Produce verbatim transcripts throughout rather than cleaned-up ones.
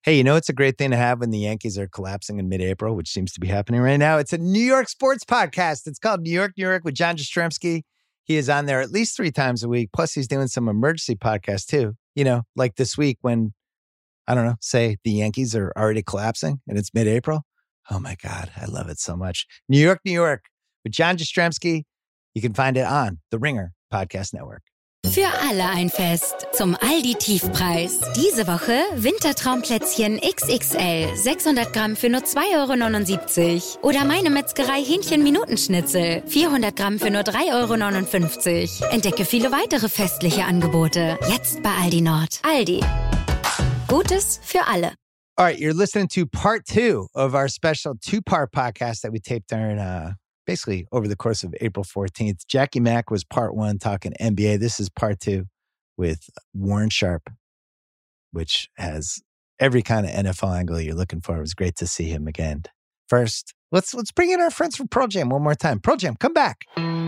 Hey, you know it's a great thing to have when the Yankees are collapsing in mid-April, which seems to be happening right now? It's a New York sports podcast. It's called New York, New York with John Jastrzemski. He is on there at least three times a week. Plus, he's doing some emergency podcasts too. You know, like this week when, I don't know, say the Yankees are already collapsing and it's mid-April. Oh my God, I love it so much. New York, New York with John Jastrzemski. You can find it on the Ringer Podcast Network. Für alle ein Fest zum Aldi-Tiefpreis. Diese Woche Wintertraumplätzchen X X L, sechshundert Gramm für nur zwei Euro neunundsiebzig. Oder meine Metzgerei Hähnchen-Minutenschnitzel, vierhundert Gramm für nur drei Euro neunundfünfzig. Entdecke viele weitere festliche Angebote. Jetzt bei Aldi Nord. Aldi. Gutes für alle. All right, you're listening to part two of our special two-part podcast that we taped during uh basically over the course of April fourteenth. Jackie Mack was part one talking N B A. This is part two with Warren Sharp, which has every kind of N F L angle you're looking for. It was great to see him again. First, let's let's bring in our friends from Pearl Jam one more time. Pearl Jam, come back.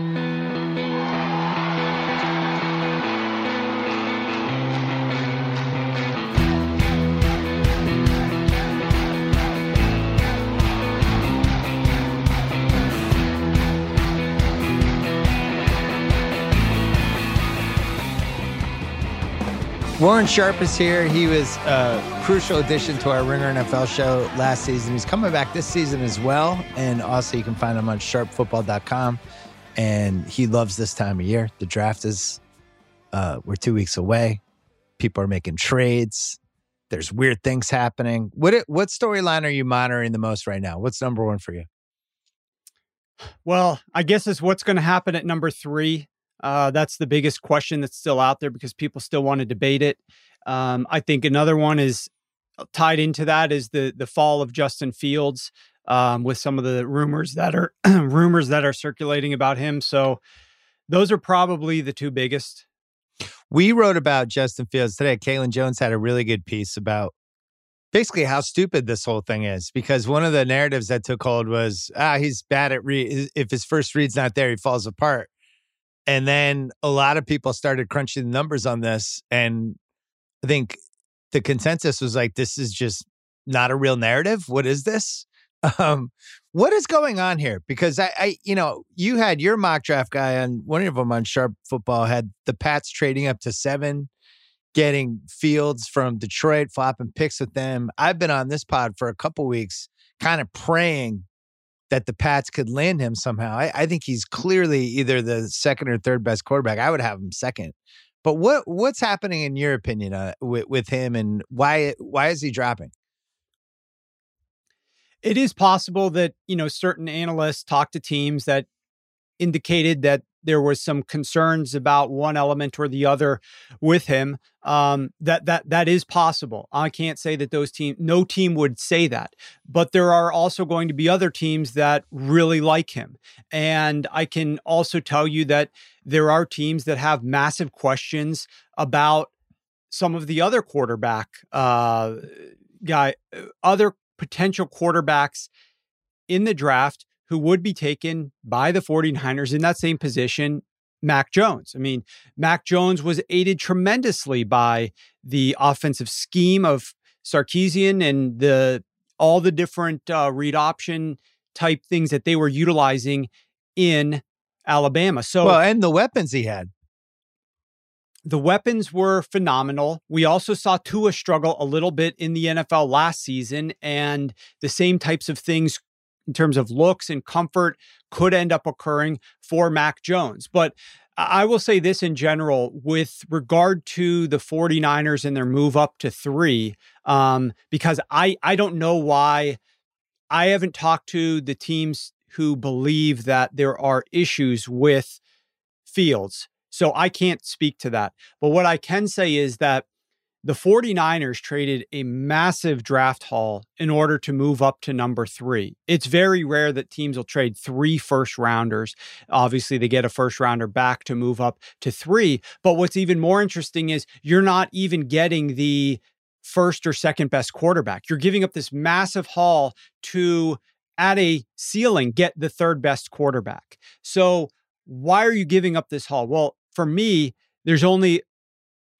Warren Sharp is here. He was a crucial addition to our Ringer N F L show last season. He's coming back this season as well. And also you can find him on sharp football dot com. And he loves this time of year. The draft is, uh, we're two weeks away. People are making trades. There's weird things happening. What what storyline are you monitoring the most right now? What's number one for you? Well, I guess it's what's going to happen at number three. Uh, that's the biggest question that's still out there because people still want to debate it. Um, I think another one is tied into that is the the fall of Justin Fields um, with some of the rumors that are rumors that are circulating about him. So those are probably the two biggest. We wrote about Justin Fields today. Kalen Jones had a really good piece about basically how stupid this whole thing is, because one of the narratives that took hold was, ah, he's bad at read. If his first read's not there, he falls apart. And then a lot of people started crunching the numbers on this. And I think the consensus was like, this is just not a real narrative. What is this? Um, what is going on here? Because I, I, you know, you had your mock draft guy on one of them on Sharp Football had the Pats trading up to seven, getting Fields from Detroit, flopping picks with them. I've been on this pod for a couple weeks, kind of praying that the Pats could land him somehow. I, I think he's clearly either the second or third best quarterback. I would have him second. But what what's happening in your opinion uh, with, with him, and why why is he dropping? It is possible that, you know, certain analysts talk to teams that indicated that there was some concerns about one element or the other with him. Um, that that that is possible. I can't say that those teams, no team would say that, but there are also going to be other teams that really like him. And I can also tell you that there are teams that have massive questions about some of the other quarterback uh, guy, other potential quarterbacks in the draft who would be taken by the 49ers in that same position, Mac Jones. I mean, Mac Jones was aided tremendously by the offensive scheme of Sarkisian and the all the different uh, read option type things that they were utilizing in Alabama. So, well, and the weapons he had. The weapons were phenomenal. We also saw Tua struggle a little bit in the N F L last season, and the same types of things in terms of looks and comfort could end up occurring for Mac Jones. But I will say this in general, with regard to the 49ers and their move up to three, um, because I, I don't know why. I haven't talked to the teams who believe that there are issues with Fields, so I can't speak to that. But what I can say is that the 49ers traded a massive draft haul in order to move up to number three. It's very rare that teams will trade three first rounders. Obviously, they get a first rounder back to move up to three. But what's even more interesting is you're not even getting the first or second best quarterback. You're giving up this massive haul to, at a ceiling, get the third best quarterback. So why are you giving up this haul? Well, for me, there's only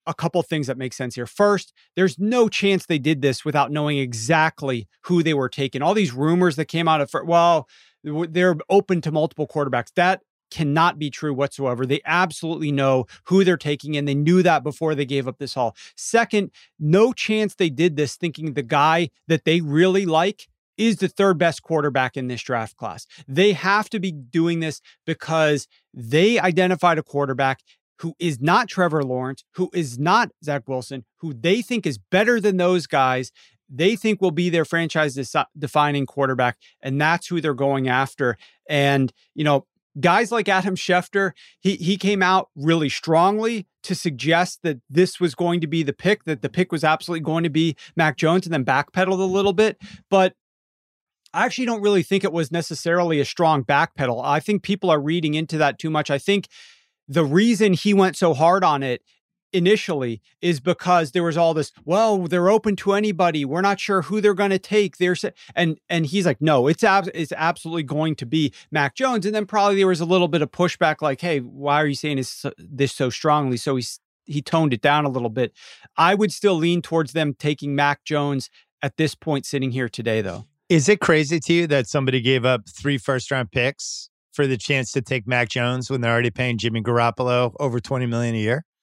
a couple things that make sense here. First, there's no chance they did this without knowing exactly who they were taking. All these rumors that came out of, well, they're open to multiple quarterbacks. That cannot be true whatsoever. They absolutely know who they're taking, and they knew that before they gave up this haul. Second, no chance they did this thinking the guy that they really like is the third best quarterback in this draft class. They have to be doing this because they identified a quarterback who is not Trevor Lawrence, who is not Zach Wilson, who they think is better than those guys. They think will be their franchise defining quarterback, and that's who they're going after. And, you know, guys like Adam Schefter, he he came out really strongly to suggest that this was going to be the pick, that the pick was absolutely going to be Mac Jones, and then backpedaled a little bit. But I actually don't really think it was necessarily a strong backpedal. I think people are reading into that too much. I think the reason he went so hard on it initially is because there was all this, well, they're open to anybody. We're not sure who they're going to take. There's and and he's like, no, it's ab- it's absolutely going to be Mac Jones. And then probably there was a little bit of pushback, like, hey, why are you saying this, this so strongly? So he he toned it down a little bit. I would still lean towards them taking Mac Jones at this point, sitting here today, though. Is it crazy to you that somebody gave up three first round picks for the chance to take Mac Jones when they're already paying Jimmy Garoppolo over twenty million dollars a year?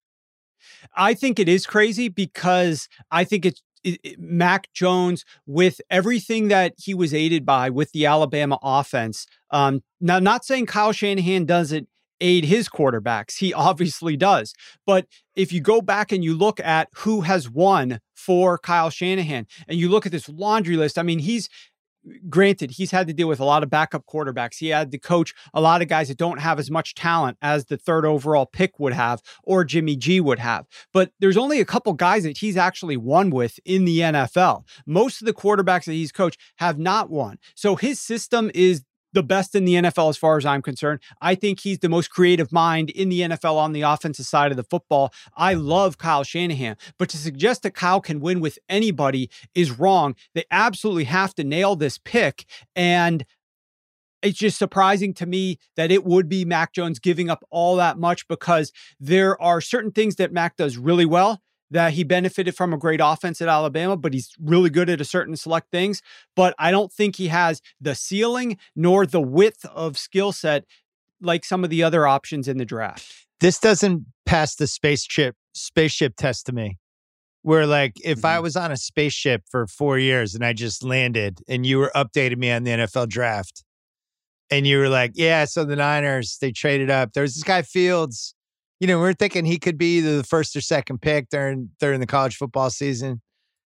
I think it is crazy because I think it's it, it, Mac Jones, with everything that he was aided by with the Alabama offense. Um, now, not saying Kyle Shanahan doesn't aid his quarterbacks. He obviously does. But if you go back and you look at who has won for Kyle Shanahan, and you look at this laundry list, I mean, he's granted, he's had to deal with a lot of backup quarterbacks. He had to coach a lot of guys that don't have as much talent as the third overall pick would have, or Jimmy G would have. But there's only a couple guys that he's actually won with in the N F L. Most of the quarterbacks that he's coached have not won. So his system is the best in the N F L as far as I'm concerned. I think he's the most creative mind in the N F L on the offensive side of the football. I love Kyle Shanahan, but to suggest that Kyle can win with anybody is wrong. They absolutely have to nail this pick. And it's just surprising to me that it would be Mac Jones giving up all that much, because there are certain things that Mac does really well, that he benefited from a great offense at Alabama, but he's really good at a certain select things. But I don't think he has the ceiling nor the width of skill set like some of the other options in the draft. This doesn't pass the spaceship spaceship test to me. Where, like, if mm-hmm. I was on a spaceship for four years and I just landed and you were updating me on the N F L draft and you were like, yeah, so the Niners, they traded up. There's this guy Fields. You know, we're thinking he could be the first or second pick during during the college football season.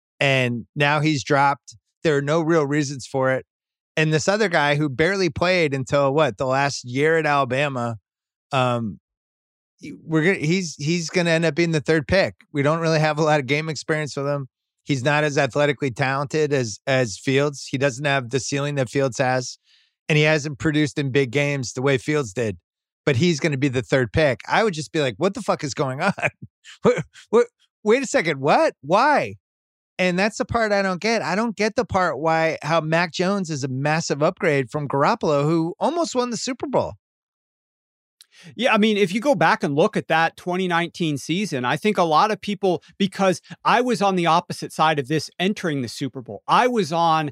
And now he's dropped. There are no real reasons for it. And this other guy who barely played until what, the last year at Alabama, um, we're gonna he's he's gonna end up being the third pick. We don't really have a lot of game experience with him. He's not as athletically talented as as Fields. He doesn't have the ceiling that Fields has, and he hasn't produced in big games the way Fields did. But he's going to be the third pick. I would just be like, what the fuck is going on? what, what, wait a second. What? Why? And that's the part I don't get. I don't get the part why, how Mac Jones is a massive upgrade from Garoppolo, who almost won the Super Bowl. Yeah, I mean, if you go back and look at that twenty nineteen season, I think a lot of people, because I was on the opposite side of this entering the Super Bowl, I was on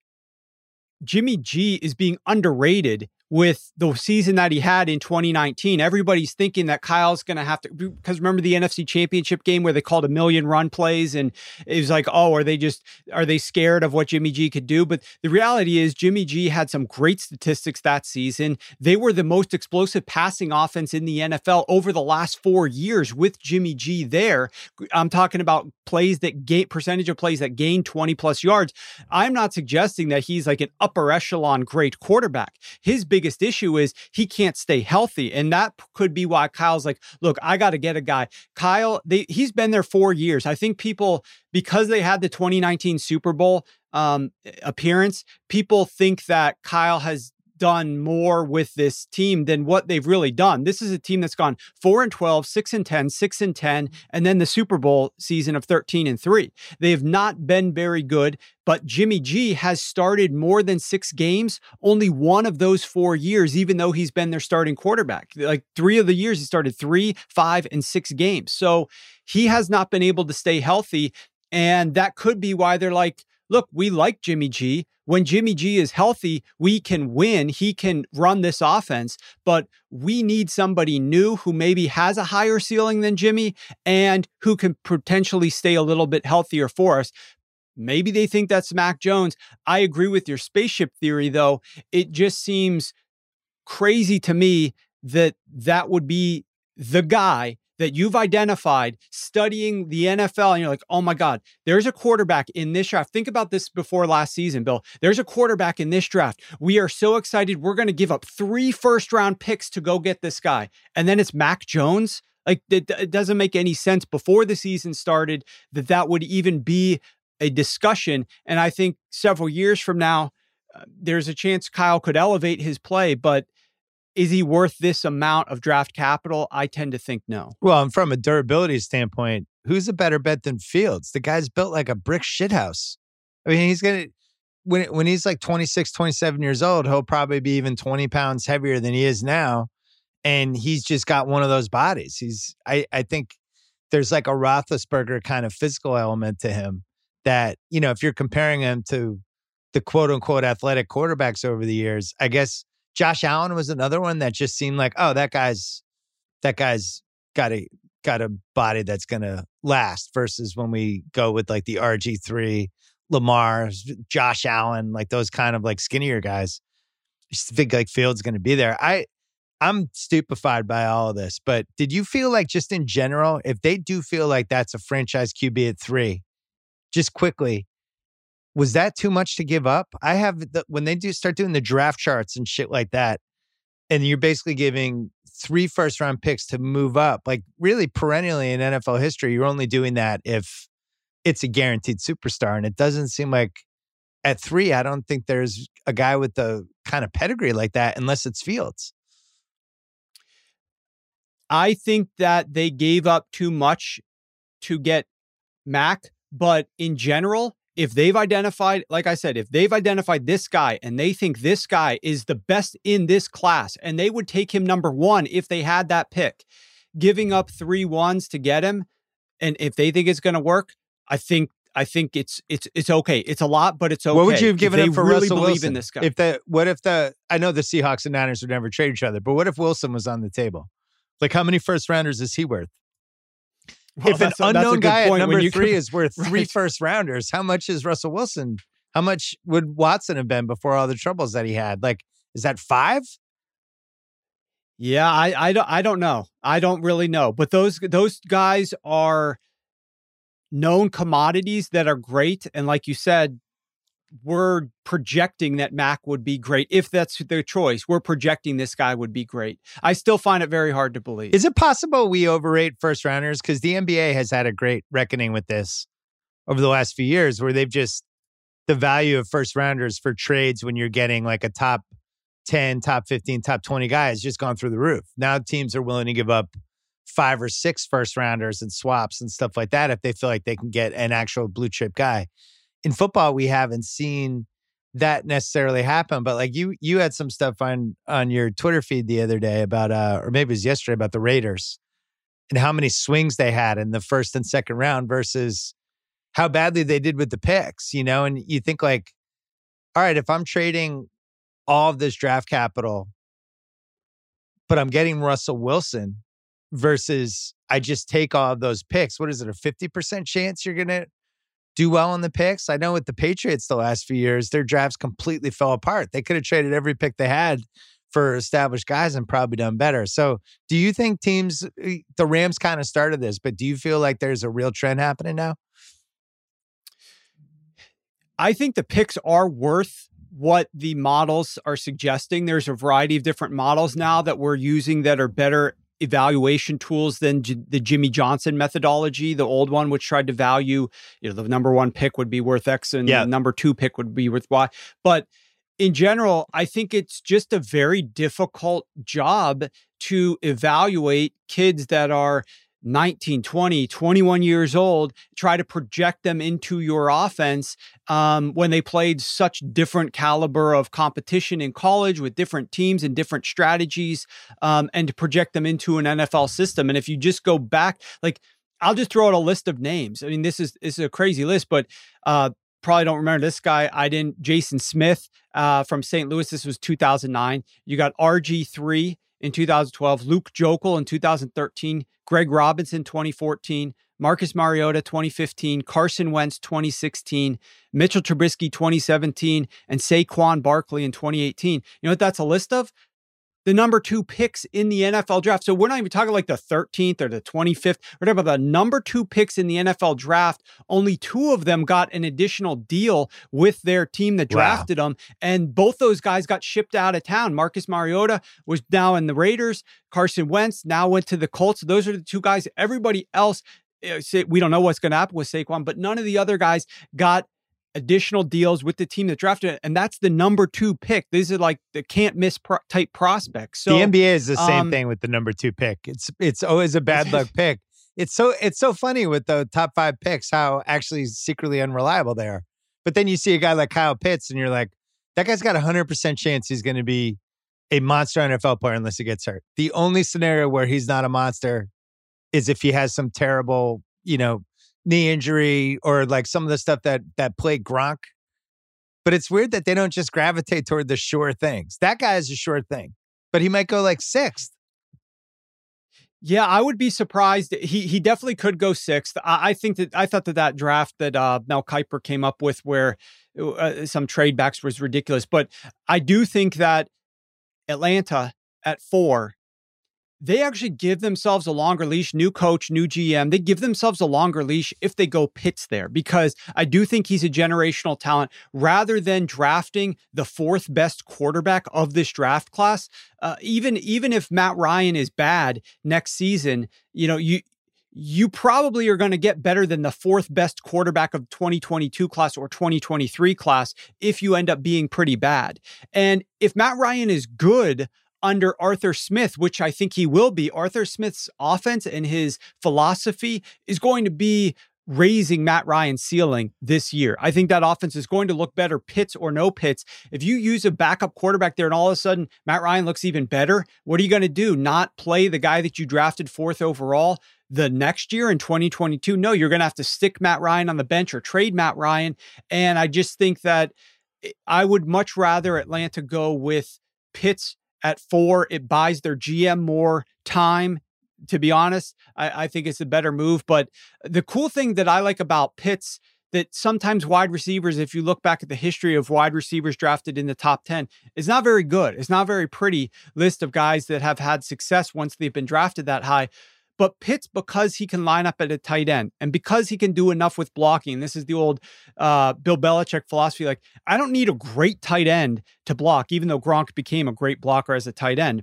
Jimmy G is being underrated with the season that he had in twenty nineteen. Everybody's thinking that Kyle's going to have to, because remember the N F C Championship game where they called a million run plays, and it was like, oh, are they just, are they scared of what Jimmy G could do? But the reality is Jimmy G had some great statistics that season. They were the most explosive passing offense in the N F L over the last four years with Jimmy G there. I'm talking about plays that gain, percentage of plays that gain twenty plus yards. I'm not suggesting that he's like an upper echelon great quarterback. His big biggest issue is he can't stay healthy. And that could be why Kyle's like, look, I got to get a guy. Kyle, they, he's been there four years. I think people, because they had the twenty nineteen Super Bowl um, appearance, people think that Kyle has done more with this team than what they've really done. This is a team that's gone four and twelve, six and ten, six and ten, and then the Super Bowl season of thirteen and three. They have not been very good, but Jimmy G has started more than six games, only one of those four years, even though he's been their starting quarterback. Like three of the years, he started three, five, and six games. So he has not been able to stay healthy. And that could be why they're like, look, we like Jimmy G. When Jimmy G is healthy, we can win. He can run this offense, but we need somebody new who maybe has a higher ceiling than Jimmy and who can potentially stay a little bit healthier for us. Maybe they think that's Mac Jones. I agree with your spaceship theory, though. It just seems crazy to me that that would be the guy that you've identified studying the N F L, and you're like, oh my God, there's a quarterback in this draft. Think about this before last season, Bill. There's a quarterback in this draft. We are so excited. We're going to give up three first round picks to go get this guy. And then it's Mac Jones. Like, it, it doesn't make any sense before the season started that that would even be a discussion. And I think several years from now, uh, there's a chance Kyle could elevate his play, but is he worth this amount of draft capital? I tend to think no. Well, and from a durability standpoint, who's a better bet than Fields? The guy's built like a brick shithouse. I mean, he's going to, when when he's like twenty-six, twenty-seven years old, he'll probably be even twenty pounds heavier than he is now. And he's just got one of those bodies. He's, I, I think there's like a Roethlisberger kind of physical element to him that, you know, if you're comparing him to the quote unquote athletic quarterbacks over the years, I guess Josh Allen was another one that just seemed like, oh, that guy's that guy's got a got a body that's gonna last. Versus when we go with like the R G three, Lamar, Josh Allen, like those kind of like skinnier guys. I just think like Fields going to be there. I I'm stupefied by all of this. But did you feel like just in general, if they do feel like that's a franchise Q B at three, just quickly, was that too much to give up? I have the, when they do start doing the draft charts and shit like that, and you're basically giving three first round picks to move up, like really perennially in N F L history, you're only doing that if it's a guaranteed superstar. And it doesn't seem like at three, I don't think there's a guy with the kind of pedigree like that unless it's Fields. I think that they gave up too much to get Mac, but in general, if they've identified, like I said, if they've identified this guy and they think this guy is the best in this class and they would take him number one if they had that pick, giving up three ones to get him, and if they think it's going to work, I think I think it's it's it's okay. It's a lot, but it's okay. What would you have given him for really Russell believe Wilson? In this guy? If the what if the I know the Seahawks and Niners would never trade each other, but what if Wilson was on the table? Like, how many first rounders is he worth? Well, if an unknown guy at number three could, is worth three right. first rounders, how much is Russell Wilson? How much would Watson have been before all the troubles that he had? Like, is that five? Yeah, I, I don't I don't know. I don't really know. But those those guys are known commodities that are great. And like you said, we're projecting that Mac would be great. If that's their choice, we're projecting this guy would be great. I still find it very hard to believe. Is it possible we overrate first rounders? Because the N B A has had a great reckoning with this over the last few years, where they've just, the value of first rounders for trades when you're getting like a top ten, top fifteen, top twenty guy has just gone through the roof. Now teams are willing to give up five or six first rounders and swaps and stuff like that if they feel like they can get an actual blue chip guy. In football, we haven't seen that necessarily happen, but like you, you had some stuff on on your Twitter feed the other day about, uh, or maybe it was yesterday, about the Raiders and how many swings they had in the first and second round versus how badly they did with the picks, you know. And you think like, all right, if I'm trading all of this draft capital, but I'm getting Russell Wilson versus I just take all of those picks, what is it, a fifty percent chance you're gonna do well on the picks? I know with the Patriots the last few years, their drafts completely fell apart. They could have traded every pick they had for established guys and probably done better. So do you think teams, the Rams kind of started this, but do you feel like there's a real trend happening now? I think the picks are worth what the models are suggesting. There's a variety of different models now that we're using that are better evaluation tools than J- the Jimmy Johnson methodology, the old one, which tried to value, you know, the number one pick would be worth X and yeah. the number two pick would be worth Y. But in general, I think it's just a very difficult job to evaluate kids that are nineteen, twenty, twenty-one years old, try to project them into your offense um, when they played such different caliber of competition in college with different teams and different strategies, um, and to project them into an N F L system. And if you just go back, like, I'll just throw out a list of names. I mean, this is, this is a crazy list, but uh, probably don't remember this guy. I didn't. Jason Smith uh, from Saint Louis. This was two thousand nine. You got R G three in two thousand twelve, Luke Jokel in two thousand thirteen, Greg Robinson twenty fourteen, Marcus Mariota twenty fifteen, Carson Wentz twenty sixteen, Mitchell Trubisky twenty seventeen, and Saquon Barkley in twenty eighteen. You know what that's a list of? The number two picks in the N F L draft. So we're not even talking like the thirteenth or the twenty-fifth. We're talking about the number two picks in the N F L draft. Only two of them got an additional deal with their team that drafted wow. them. And both those guys got shipped out of town. Marcus Mariota was now in the Raiders. Carson Wentz now went to the Colts. Those are the two guys. Everybody else, we don't know what's going to happen with Saquon, but none of the other guys got additional deals with the team that drafted it. And that's the number two pick. These are like the can't miss pro- type prospects. So the N B A is the same um, thing with the number two pick. It's, it's always a bad luck pick. It's so, it's so funny with the top five picks, how actually secretly unreliable they are. But then you see a guy like Kyle Pitts and you're like, that guy's got a hundred percent chance he's going to be a monster N F L player unless he gets hurt. The only scenario where he's not a monster is if he has some terrible, you know, knee injury or like some of the stuff that that plagued Gronk. But it's weird that they don't just gravitate toward the sure things. That guy is a sure thing, but he might go like sixth. Yeah, I would be surprised. He he definitely could go sixth. I, I think that I thought that that draft that uh, Mel Kiper came up with, where uh, some trade backs, was ridiculous. But I do think that Atlanta at four, they actually give themselves a longer leash. New coach, new G M. They give themselves a longer leash if they go Pitts there, because I do think he's a generational talent. Rather than drafting the fourth best quarterback of this draft class, uh, even even if Matt Ryan is bad next season, you know you. You probably are going to get better than the fourth best quarterback of twenty twenty-two class or twenty twenty-three class if you end up being pretty bad. And if Matt Ryan is good under Arthur Smith, which I think he will be, Arthur Smith's offense and his philosophy is going to be raising Matt Ryan's ceiling this year. I think that offense is going to look better, Pitts or no Pitts. If you use a backup quarterback there and all of a sudden Matt Ryan looks even better, what are you going to do? Not play the guy that you drafted fourth overall the next year in twenty twenty-two? No, you're going to have to stick Matt Ryan on the bench or trade Matt Ryan. And I just think that I would much rather Atlanta go with Pitts at four. It buys their G M more time. To be honest, I, I think it's a better move. But the cool thing that I like about Pitts, that sometimes wide receivers, if you look back at the history of wide receivers drafted in the top ten, is not very good. It's not a very pretty list of guys that have had success once they've been drafted that high. But Pitts, because he can line up at a tight end and because he can do enough with blocking, this is the old uh, Bill Belichick philosophy. Like, I don't need a great tight end to block, even though Gronk became a great blocker as a tight end.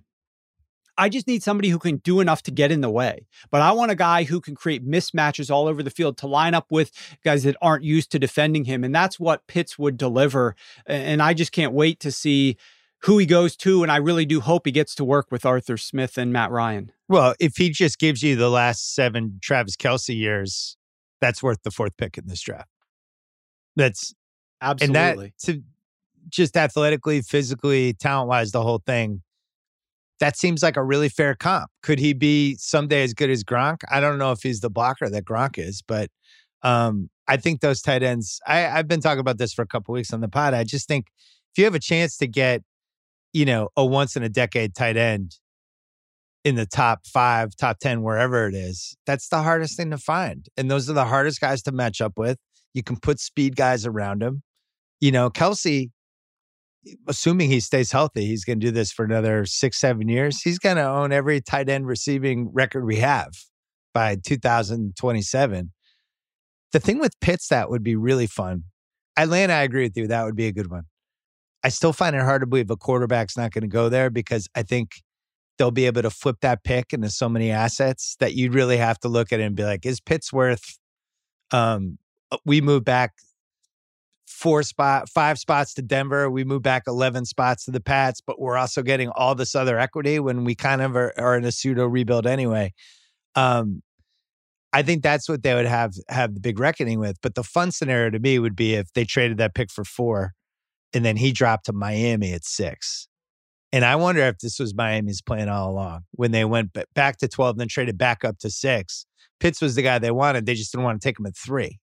I just need somebody who can do enough to get in the way. But I want a guy who can create mismatches all over the field to line up with guys that aren't used to defending him. And that's what Pitts would deliver. And I just can't wait to see who he goes to. And I really do hope he gets to work with Arthur Smith and Matt Ryan. Well, if he just gives you the last seven Travis Kelce years, that's worth the fourth pick in this draft. That's absolutely. And that, to just athletically, physically, talent-wise, the whole thing, that seems like a really fair comp. Could he be someday as good as Gronk? I don't know if he's the blocker that Gronk is, but um, I think those tight ends, I, I've been talking about this for a couple of weeks on the pod. I just think if you have a chance to get, you know, a once in a decade tight end in the top five, top ten, wherever it is, that's the hardest thing to find. And those are the hardest guys to match up with. You can put speed guys around him. You know, Kelce, assuming he stays healthy, he's going to do this for another six, seven years. He's going to own every tight end receiving record we have by two thousand twenty-seven. The thing with Pitts that would be really fun. Atlanta, I agree with you. That would be a good one. I still find it hard to believe a quarterback's not going to go there because I think they'll be able to flip that pick into so many assets that you'd really have to look at it and be like, is Pitts worth, um, we move back four spot, five spots to Denver. We move back eleven spots to the Pats, but we're also getting all this other equity when we kind of are, are in a pseudo rebuild anyway. Um, I think that's what they would have have the big reckoning with. But the fun scenario to me would be if they traded that pick for four, and then he dropped to Miami at six. And I wonder if this was Miami's plan all along when they went back to twelve and then traded back up to six. Pitts was the guy they wanted. They just didn't want to take him at three.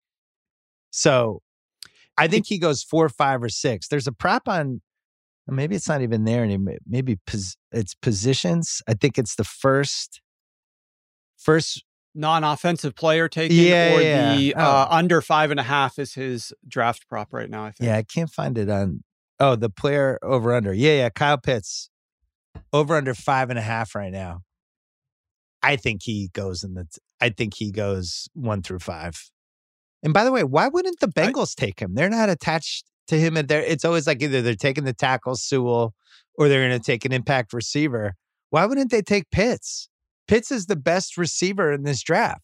So I think he goes four, five, or six. There's a prop on, maybe it's not even there anymore. Maybe pos, it's positions. I think it's the first, first non-offensive player taken, yeah, or yeah. the oh. uh, under five and a half is his draft prop right now, I think. Yeah, I can't find it on. Oh, the player over under. Yeah, yeah. Kyle Pitts over under five and a half right now. I think he goes in the. I think he goes one through five. And by the way, why wouldn't the Bengals I, take him? They're not attached to him. And they're, it's always like either they're taking the tackle Sewell or they're going to take an impact receiver. Why wouldn't they take Pitts? Pitts is the best receiver in this draft.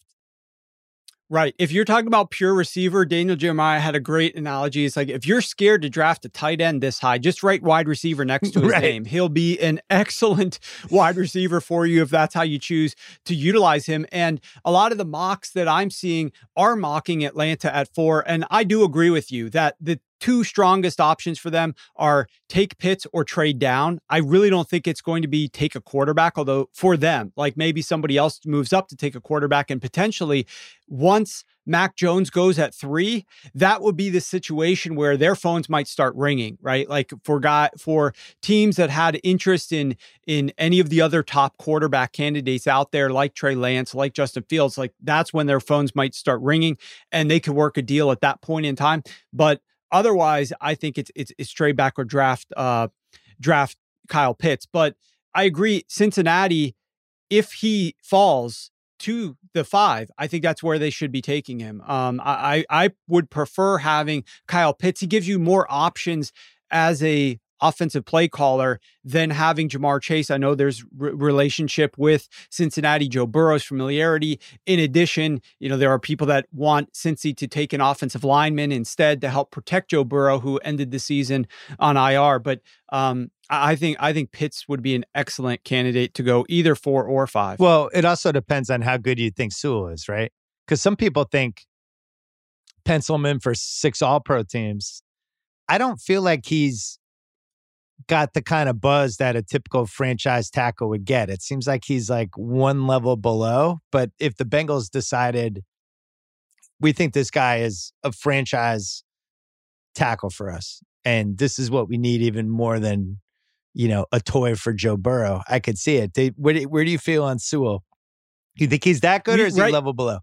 Right. If you're talking about pure receiver, Daniel Jeremiah had a great analogy. It's like, if you're scared to draft a tight end this high, just write wide receiver next to his right. name. He'll be an excellent wide receiver for you if that's how you choose to utilize him. And a lot of the mocks that I'm seeing are mocking Atlanta at four. And I do agree with you that the two strongest options for them are take Pitts or trade down. I really don't think it's going to be take a quarterback, although for them, like maybe somebody else moves up to take a quarterback, and potentially once Mac Jones goes at three, that would be the situation where their phones might start ringing, right? Like for guy for teams that had interest in in any of the other top quarterback candidates out there, like Trey Lance, like Justin Fields, like that's when their phones might start ringing, and they could work a deal at that point in time. But otherwise, I think it's it's, it's trade back or draft uh, draft Kyle Pitts. But I agree, Cincinnati, if he falls to the five, I think that's where they should be taking him. Um, I I would prefer having Kyle Pitts. He gives you more options as a offensive play caller than having Jamar Chase. I know there's re- relationship with Cincinnati, Joe Burrow's familiarity. In addition, you know, there are people that want Cincy to take an offensive lineman instead to help protect Joe Burrow, who ended the season on I R. But um, I think I think Pitts would be an excellent candidate to go either four or five. Well, it also depends on how good you think Sewell is, right? Because some people think pencil him in for six all-pro teams. I don't feel like he's got the kind of buzz that a typical franchise tackle would get. It seems like he's like one level below. But if the Bengals decided, we think this guy is a franchise tackle for us, and this is what we need even more than, you know, a toy for Joe Burrow, I could see it. They, where, do, where do you feel on Sewell? Do you think he's that good, or is right. he level below?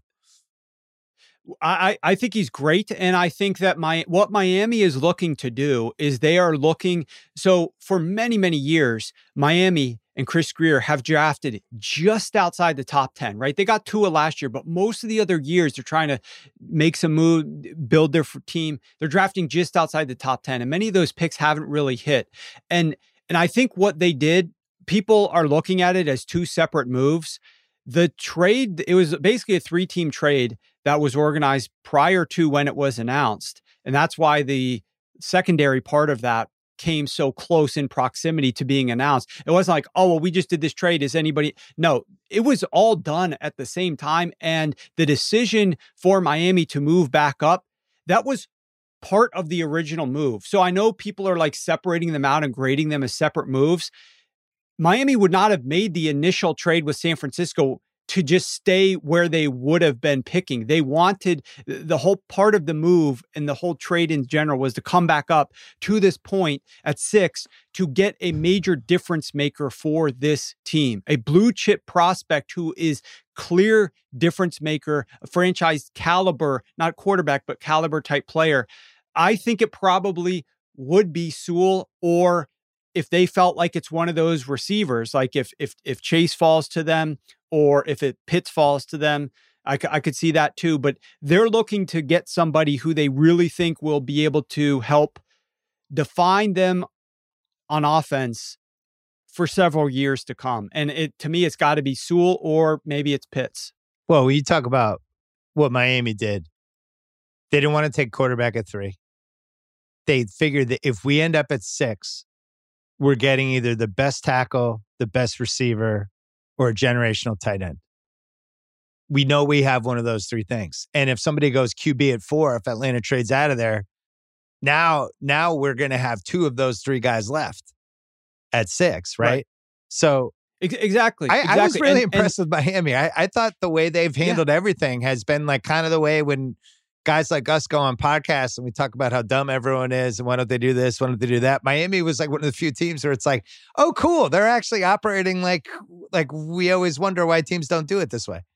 I, I think he's great. And I think that my what Miami is looking to do is they are looking. So for many, many years, Miami and Chris Grier have drafted just outside the top ten, right? They got Tua last year, but most of the other years they're trying to make some move, build their team. They're drafting just outside the top ten. And many of those picks haven't really hit. And, and I think what they did, people are looking at it as two separate moves. The trade, it was basically a three-team trade that was organized prior to when it was announced. And that's why the secondary part of that came so close in proximity to being announced. It wasn't like, oh, well, we just did this trade. Is anybody? No, it was all done at the same time. And the decision for Miami to move back up, that was part of the original move. So I know people are like separating them out and grading them as separate moves. Miami would not have made the initial trade with San Francisco to just stay where they would have been picking. They wanted the whole part of the move, and the whole trade in general was to come back up to this point at six to get a major difference maker for this team, a blue chip prospect who is clear difference maker, a franchise caliber, not quarterback, but caliber type player. I think it probably would be Sewell, or if they felt like it's one of those receivers, like if if if Chase falls to them, or if it Pitts falls to them, I, I could see that too. But they're looking to get somebody who they really think will be able to help define them on offense for several years to come. And it to me, it's got to be Sewell, or maybe it's Pitts. Well, when you talk about what Miami did, they didn't want to take quarterback at three. they figured that if we end up at six, we're getting either the best tackle, the best receiver, or a generational tight end. We know we have one of those three things. And if somebody goes Q B at four, if Atlanta trades out of there, now, now we're going to have two of those three guys left at six, right? right. So exactly. I, exactly. I was really and, impressed and, with Miami. I, I thought the way they've handled yeah. everything has been like kind of the way when guys like us go on podcasts and we talk about how dumb everyone is and why don't they do this, why don't they do that. Miami was like one of the few teams where it's like, oh, cool. They're actually operating like, like we always wonder why teams don't do it this way.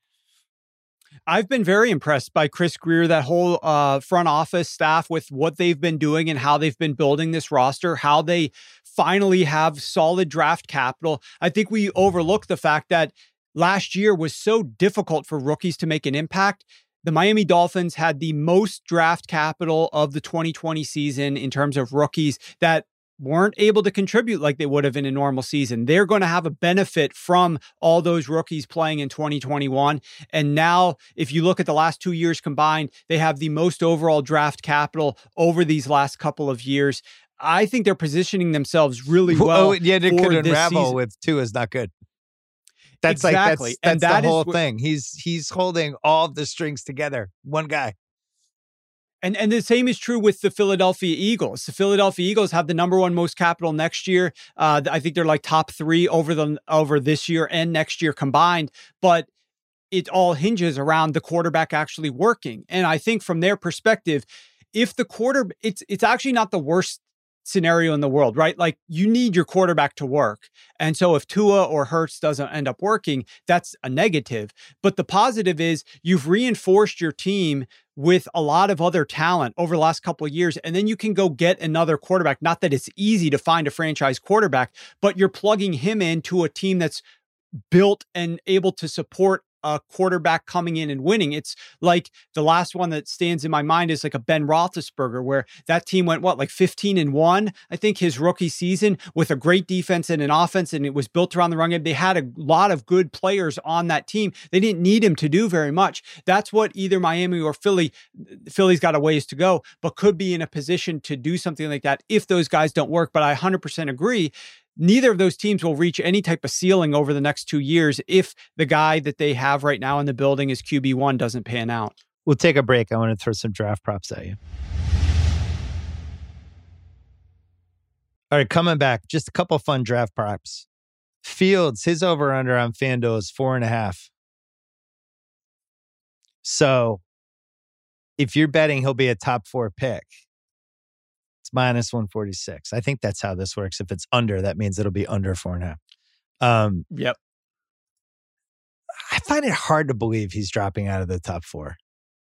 I've been very impressed by Chris Grier, that whole uh, front office staff, with what they've been doing and how they've been building this roster, how they finally have solid draft capital. I think we overlook the fact that last year was so difficult for rookies to make an impact. The Miami Dolphins had the most draft capital of the twenty twenty season in terms of rookies that weren't able to contribute like they would have in a normal season. They're going to have a benefit from all those rookies playing in twenty twenty-one. And now, if you look at the last two years combined, they have the most overall draft capital over these last couple of years. I think they're positioning themselves really well. Oh, yeah, they could unravel with two is not good. That's exactly. like, that's, that's and that the whole is, thing. He's, he's holding all of the strings together. One guy. And and the same is true with the Philadelphia Eagles. The Philadelphia Eagles have the number one most capital next year. Uh, I think they're like top three over the over this year and next year combined. But it all hinges around the quarterback actually working. And I think from their perspective, if the quarter, it's it's actually not the worst scenario in the world, right? Like, you need your quarterback to work. And so if Tua or Hurts doesn't end up working, that's a negative. But the positive is you've reinforced your team with a lot of other talent over the last couple of years. And then you can go get another quarterback. Not that it's easy to find a franchise quarterback, but you're plugging him into a team that's built and able to support a quarterback coming in and winning. It's like the last one that stands in my mind is like a Ben Roethlisberger, where that team went, what, like fifteen and one, I think, his rookie season, with a great defense and an offense, and it was built around the run game. They had a lot of good players on that team. They didn't need him to do very much. That's what either Miami or Philly, Philly's got a ways to go, but could be in a position to do something like that if those guys don't work. But I one hundred percent agree. Neither of those teams will reach any type of ceiling over the next two years if the guy that they have right now in the building is Q B one doesn't pan out. We'll take a break. I want to throw some draft props at you. All right, coming back, just a couple fun draft props. Fields, his over-under on FanDuel is four and a half. So if you're betting he'll be a top four pick, it's minus one forty-six. I think that's how this works. If it's under, that means it'll be under four and a half. Um, yep. I find it hard to believe he's dropping out of the top four.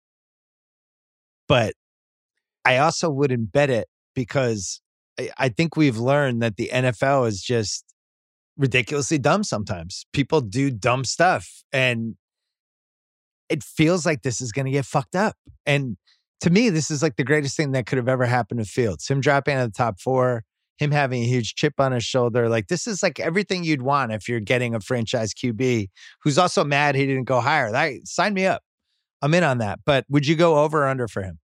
But I also wouldn't bet it because I, I think we've learned that the N F L is just ridiculously dumb sometimes. People do dumb stuff, and it feels like this is going to get fucked up. And to me, this is like the greatest thing that could have ever happened to Fields. Him dropping out of the top four, him having a huge chip on his shoulder. Like, this is like everything you'd want if you're getting a franchise Q B who's also mad he didn't go higher. That, sign me up. I'm in on that. But would you go over or under for him?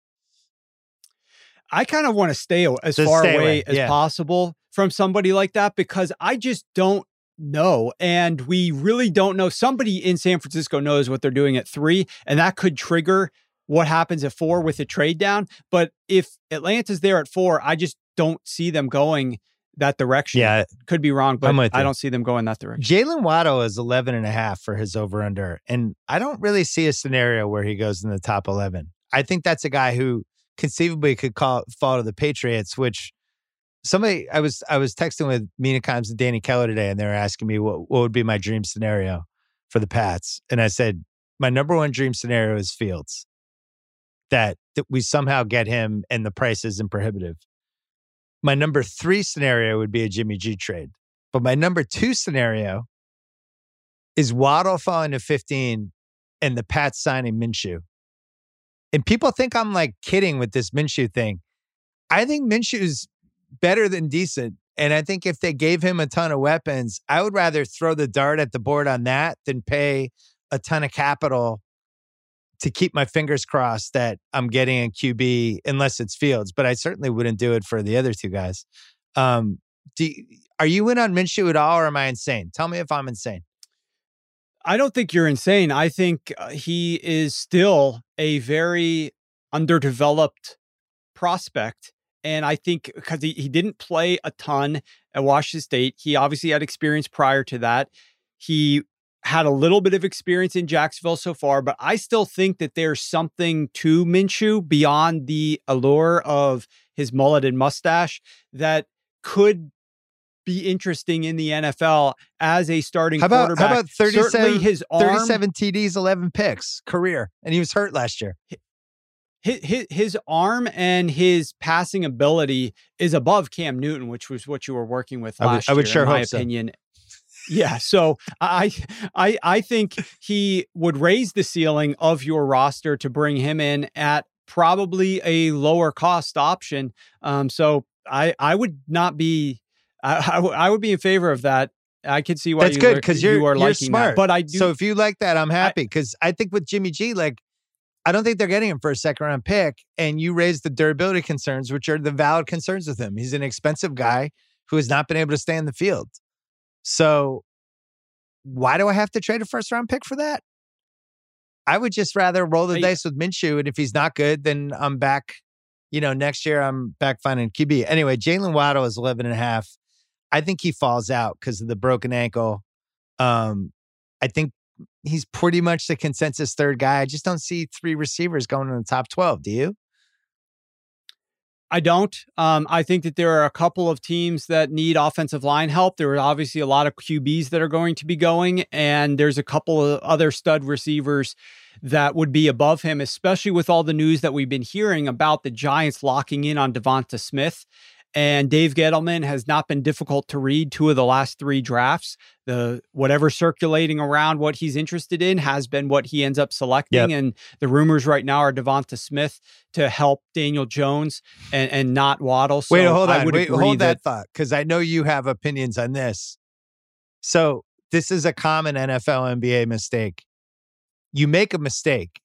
I kind of want to stay as Just far stay away, away. as Yeah. possible from somebody like that, because I just don't know. And we really don't know. Somebody in San Francisco knows what they're doing at three, and that could trigger what happens at four with a trade down. But if Atlanta's there at four, I just don't see them going that direction. Yeah. Could be wrong, but I'm with I you. don't see them going that direction. Jalen Waddle is eleven and a half for his over under. And I don't really see a scenario where he goes in the top eleven. I think that's a guy who conceivably could call, fall to the Patriots, which somebody, I was, I was texting with Mina Kimes and Danny Keller today, and they were asking me what, what would be my dream scenario for the Pats. And I said, my number one dream scenario is Fields. That, that we somehow get him and the price isn't prohibitive. My number three scenario would be a Jimmy G trade. But my number two scenario is Waddle falling to fifteen and the Pats signing Minshew. And people think I'm like kidding with this Minshew thing. I think Minshew's better than decent. And I think if they gave him a ton of weapons, I would rather throw the dart at the board on that than pay a ton of capital to keep my fingers crossed that I'm getting a Q B unless it's Fields, but I certainly wouldn't do it for the other two guys. Um, do you, are you in on Minshew at all, or am I insane? Tell me if I'm insane. I don't think you're insane. I think uh, he is still a very underdeveloped prospect. And I think because he, he didn't play a ton at Washington State, he obviously had experience prior to that. He had a little bit of experience in Jacksonville so far, but I still think that there's something to Minshew beyond the allure of his mullet and mustache that could be interesting in the N F L as a starting how about, quarterback. How about thirty-seven, his arm, thirty-seven T Ds, eleven picks, career, and he was hurt last year. His, his, his arm and his passing ability is above Cam Newton, which was what you were working with last I would, I would year, sure in my hope opinion. So. Yeah, so I, I, I think he would raise the ceiling of your roster to bring him in at probably a lower cost option. Um, so I, I would not be, I, I, w- I would be in favor of that. I can see why that's you good because you're you are you're liking smart. That. But I do. So if you like that, I'm happy because I, I think with Jimmy G, like I don't think they're getting him for a second round pick. And you raise the durability concerns, which are the valid concerns with him. He's an expensive guy who has not been able to stay in the field. So why do I have to trade a first round pick for that? I would just rather roll the I, dice with Minshew. And if he's not good, then I'm back, you know, next year I'm back finding Q B. Anyway, Jalen Waddle is eleven and a half. I think he falls out because of the broken ankle. Um, I think he's pretty much the consensus third guy. I just don't see three receivers going in the top twelve. Do you? I don't. Um, I think that there are a couple of teams that need offensive line help. There are obviously a lot of Q Bs that are going to be going, and there's a couple of other stud receivers that would be above him, especially with all the news that we've been hearing about the Giants locking in on Devonta Smith. And Dave Gettleman has not been difficult to read two of the last three drafts. The whatever circulating around what he's interested in has been what he ends up selecting. Yep. And the rumors right now are Devonta Smith to help Daniel Jones and, and not Waddle. So Wait, hold on. I would Wait, agree hold that, that thought because I know you have opinions on this. So this is a common N F L N B A mistake. You make a mistake,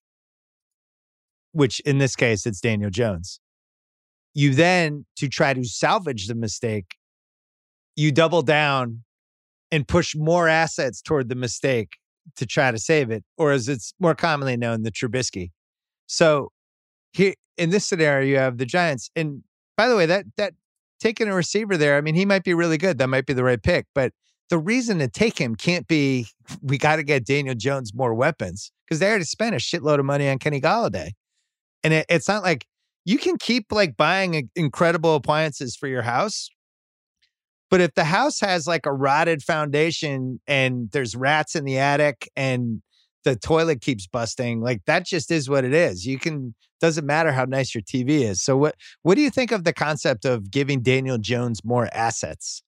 which in this case, it's Daniel Jones. You then, to try to salvage the mistake, you double down and push more assets toward the mistake to try to save it, or as it's more commonly known, the Trubisky. So here in this scenario, you have the Giants. And by the way, that that taking a receiver there, I mean, he might be really good. That might be the right pick. But the reason to take him can't be, we got to get Daniel Jones more weapons because they already spent a shitload of money on Kenny Golladay. And it, it's not like, you can keep like buying incredible appliances for your house. But if the house has like a rotted foundation and there's rats in the attic and the toilet keeps busting, like that just is what it is. You can, doesn't matter how nice your T V is. So what, what do you think of the concept of giving Daniel Jones more assets?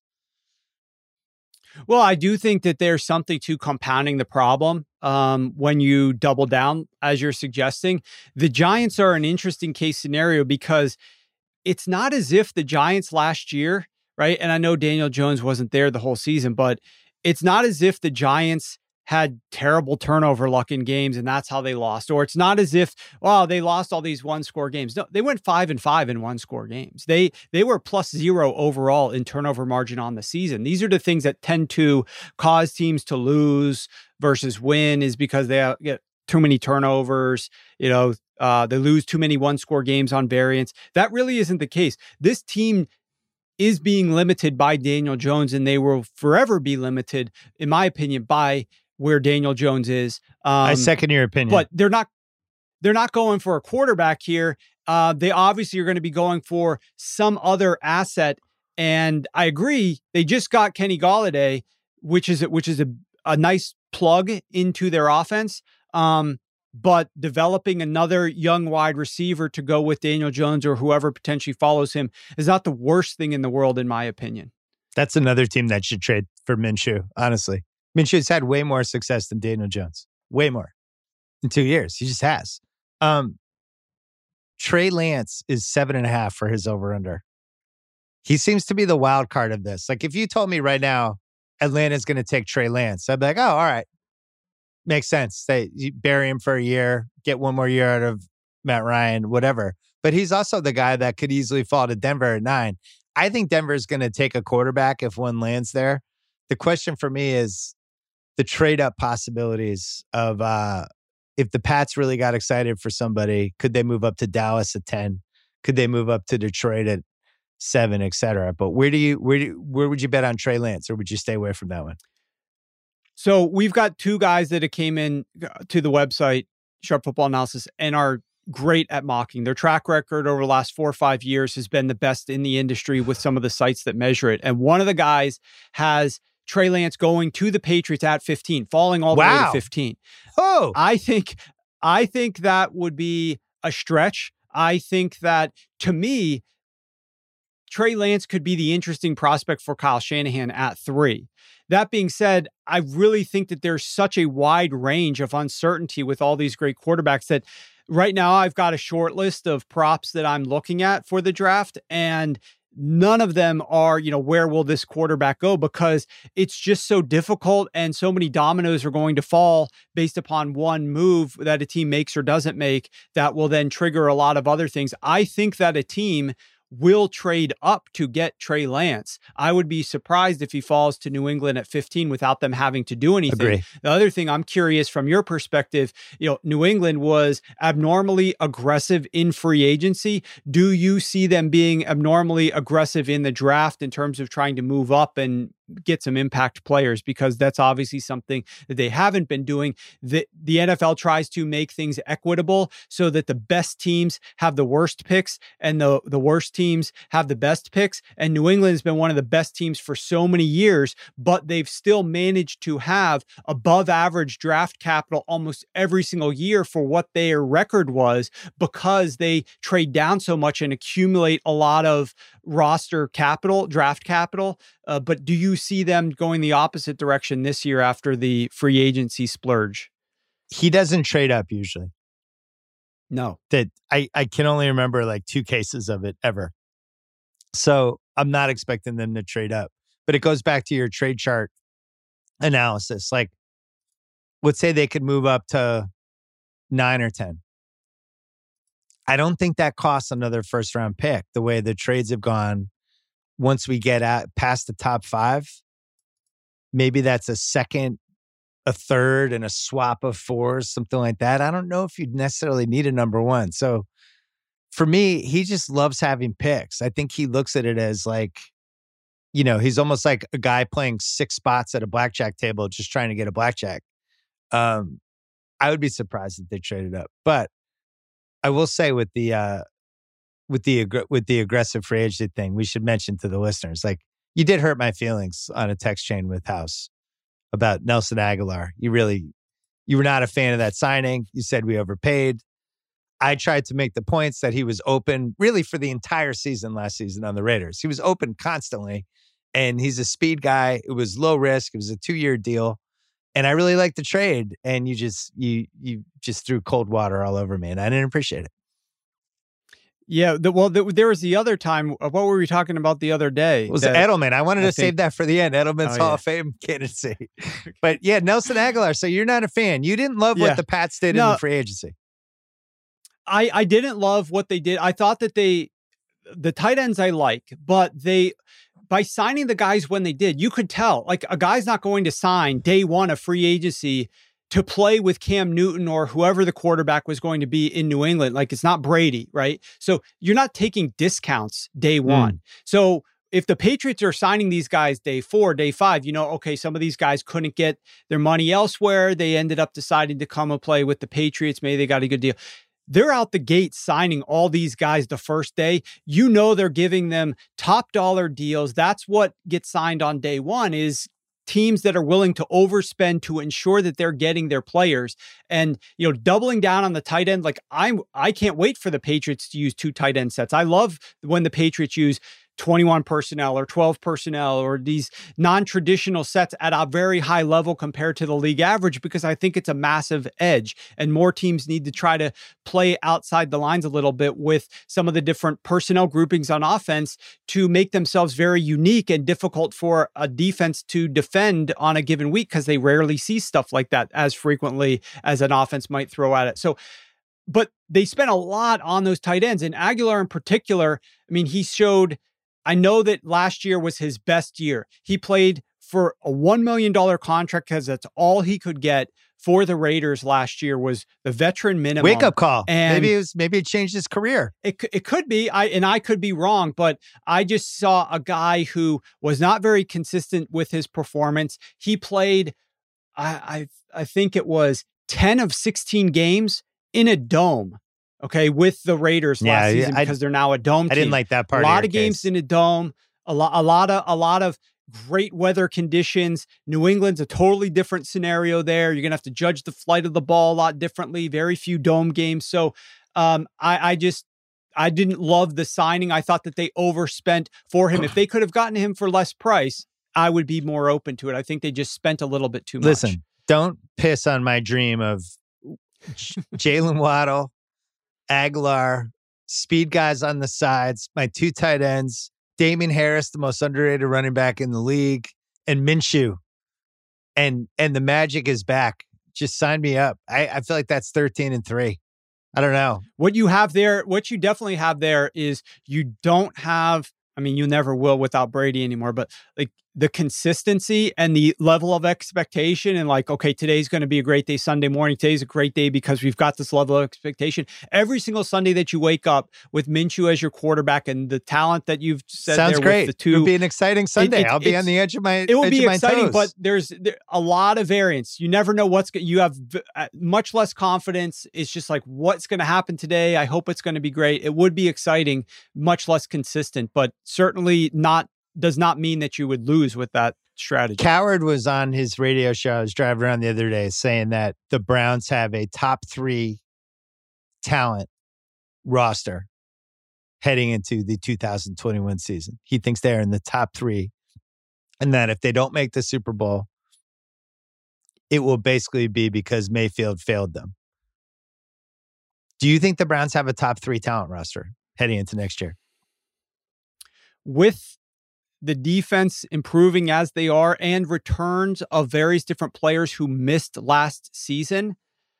Well, I do think that there's something to compounding the problem um, when you double down, as you're suggesting. The Giants are an interesting case scenario because it's not as if the Giants last year, right? And I know Daniel Jones wasn't there the whole season, but it's not as if the Giants had terrible turnover luck in games and that's how they lost. Or it's not as if, oh, they lost all these one score games. No, they went five and five in one score games. They, they were plus zero overall in turnover margin on the season. These are the things that tend to cause teams to lose versus win, is because they get too many turnovers. You know, uh, they lose too many one score games on variance. That really isn't the case. This team is being limited by Daniel Jones, and they will forever be limited, in my opinion, by where Daniel Jones is. Um, I second your opinion. But they're not they're not going for a quarterback here. Uh, they obviously are going to be going for some other asset. And I agree, they just got Kenny Golladay, which is which is a, a nice plug into their offense. Um, but developing another young wide receiver to go with Daniel Jones or whoever potentially follows him is not the worst thing in the world, in my opinion. That's another team that should trade for Minshew, honestly. Minshew's had way more success than Daniel Jones. Way more. In two years. He just has. Um, Trey Lance is seven and a half for his over-under. He seems to be the wild card of this. Like, if you told me right now Atlanta's going to take Trey Lance, I'd be like, oh, all right. Makes sense. They you bury him for a year, get one more year out of Matt Ryan, whatever. But he's also the guy that could easily fall to Denver at nine. I think Denver's going to take a quarterback if one lands there. The question for me is the trade-up possibilities of uh, if the Pats really got excited for somebody, could they move up to Dallas at ten? Could they move up to Detroit at seven, et cetera? But where do you where do you, where would you bet on Trey Lance, or would you stay away from that one? So we've got two guys that have came in to the website, Sharp Football Analysis, and are great at mocking. Their track record over the last four or five years has been the best in the industry with some of the sites that measure it. And one of the guys has Trey Lance going to the Patriots at fifteen, falling all the wow. way to fifteen. Oh, I think, I think that would be a stretch. I think that, to me, Trey Lance could be the interesting prospect for Kyle Shanahan at three. That being said, I really think that there's such a wide range of uncertainty with all these great quarterbacks that right now I've got a short list of props that I'm looking at for the draft, and none of them are, you know, where will this quarterback go? Because it's just so difficult and so many dominoes are going to fall based upon one move that a team makes or doesn't make that will then trigger a lot of other things. I think that a team will trade up to get Trey Lance. I would be surprised if he falls to New England at fifteen without them having to do anything. Agree. The other thing I'm curious from your perspective, you know, New England was abnormally aggressive in free agency. Do you see them being abnormally aggressive in the draft in terms of trying to move up and get some impact players? Because that's obviously something that they haven't been doing. The, the N F L tries to make things equitable so that the best teams have the worst picks and the, the worst teams have the best picks. And New England has been one of the best teams for so many years, but they've still managed to have above average draft capital almost every single year for what their record was, because they trade down so much and accumulate a lot of roster capital, draft capital. Uh, but do you see them going the opposite direction this year after the free agency splurge? He doesn't trade up usually. No. That I, I can only remember like two cases of it ever. So I'm not expecting them to trade up. But it goes back to your trade chart analysis. Like, let's say they could move up to nine or ten. I don't think that costs another first round pick the way the trades have gone. Once we get at past the top five, maybe that's a second, a third, and a swap of fours, something like that. I don't know if you'd necessarily need a number one. So for me, he just loves having picks. I think he looks at it as like, you know, he's almost like a guy playing six spots at a blackjack table, just trying to get a blackjack. Um, I would be surprised if they traded up. But I will say with the, uh, with the with the aggressive free agency thing, we should mention to the listeners, like, you did hurt my feelings on a text chain with House about Nelson Aguilar. You really, you were not a fan of that signing. You said we overpaid. I tried to make the points that he was open really for the entire season last season on the Raiders. He was open constantly, and he's a speed guy. It was low risk. It was a two-year deal. And I really liked the trade. And you just, you, you just threw cold water all over me, and I didn't appreciate it. Yeah, the, well, the, there was the other time. What were we talking about the other day? It was Edelman. I wanted I to think, save that for the end. Edelman's oh, Hall yeah. of Fame candidacy. But yeah, Nelson Aguilar. So you're not a fan. You didn't love yeah. what the Pats did no, in the free agency. I, I didn't love what they did. I thought that they, the tight ends I like, but they, by signing the guys when they did, you could tell, like, a guy's not going to sign day one of free agency to play with Cam Newton or whoever the quarterback was going to be in New England. Like, it's not Brady, right? So you're not taking discounts day one. Mm. So if the Patriots are signing these guys day four, day five, you know, okay, some of these guys couldn't get their money elsewhere. They ended up deciding to come and play with the Patriots. Maybe they got a good deal. They're out the gate signing all these guys the first day. You know, they're giving them top dollar deals. That's what gets signed on day one, is teams that are willing to overspend to ensure that they're getting their players. And, you know, doubling down on the tight end, like I'm, I can't wait for the Patriots to use two tight end sets. I love when the Patriots use twenty-one personnel or twelve personnel or these non-traditional sets at a very high level compared to the league average, because I think it's a massive edge and more teams need to try to play outside the lines a little bit with some of the different personnel groupings on offense to make themselves very unique and difficult for a defense to defend on a given week, because they rarely see stuff like that as frequently as an offense might throw at it. So, but they spent a lot on those tight ends, and Aguilar in particular. I mean, he showed, I know that last year was his best year. He played for a one million dollars contract because that's all he could get for the Raiders last year, was the veteran minimum. Wake up call. And maybe it was, maybe it changed his career. It, it could be, I and I could be wrong, but I just saw a guy who was not very consistent with his performance. He played, I, I, I think it was ten of sixteen games in a dome, okay, with the Raiders Yeah, last season, I- because they're now a dome team. I didn't like that part A of lot your of games case. in a dome, a lot, a lot of, a lot of great weather conditions. New England's a totally different scenario there. You're gonna have to judge the flight of the ball a lot differently. Very few dome games. So um, I, I just, I didn't love the signing. I thought that they overspent for him. If they could have gotten him for less price, I would be more open to it. I think they just spent a little bit too much. Listen, don't piss on my dream of J- Jalen Waddle, Aguilar, speed guys on the sides, my two tight ends, Damian Harris, the most underrated running back in the league, and Minshew. And and the magic is back. Just sign me up. I, I feel like that's thirteen and three. I don't know. What you have there, what you definitely have there is you don't have, I mean, you never will without Brady anymore, but like the consistency and the level of expectation and like, okay, today's going to be a great day. Sunday morning, today's a great day because we've got this level of expectation. Every single Sunday that you wake up with Minshew as your quarterback and the talent that you've said Sounds there great. with the two. It'll be an exciting Sunday. it- I'll be it's- on the edge of my It will edge be of my exciting, toes. but there's there, a lot of variance. You never know what's going. You have v- uh, much less confidence. It's just like, what's going to happen today? I hope it's going to be great. It would be exciting, much less consistent, but certainly not. Does not mean that you would lose with that strategy. Coward was on his radio show. I was driving around the other day saying that the Browns have a top three talent roster heading into the two thousand twenty-one season. He thinks they're in the top three. And that if they don't make the Super Bowl, it will basically be because Mayfield failed them. Do you think the Browns have a top three talent roster heading into next year? With the defense improving as they are and returns of various different players who missed last season,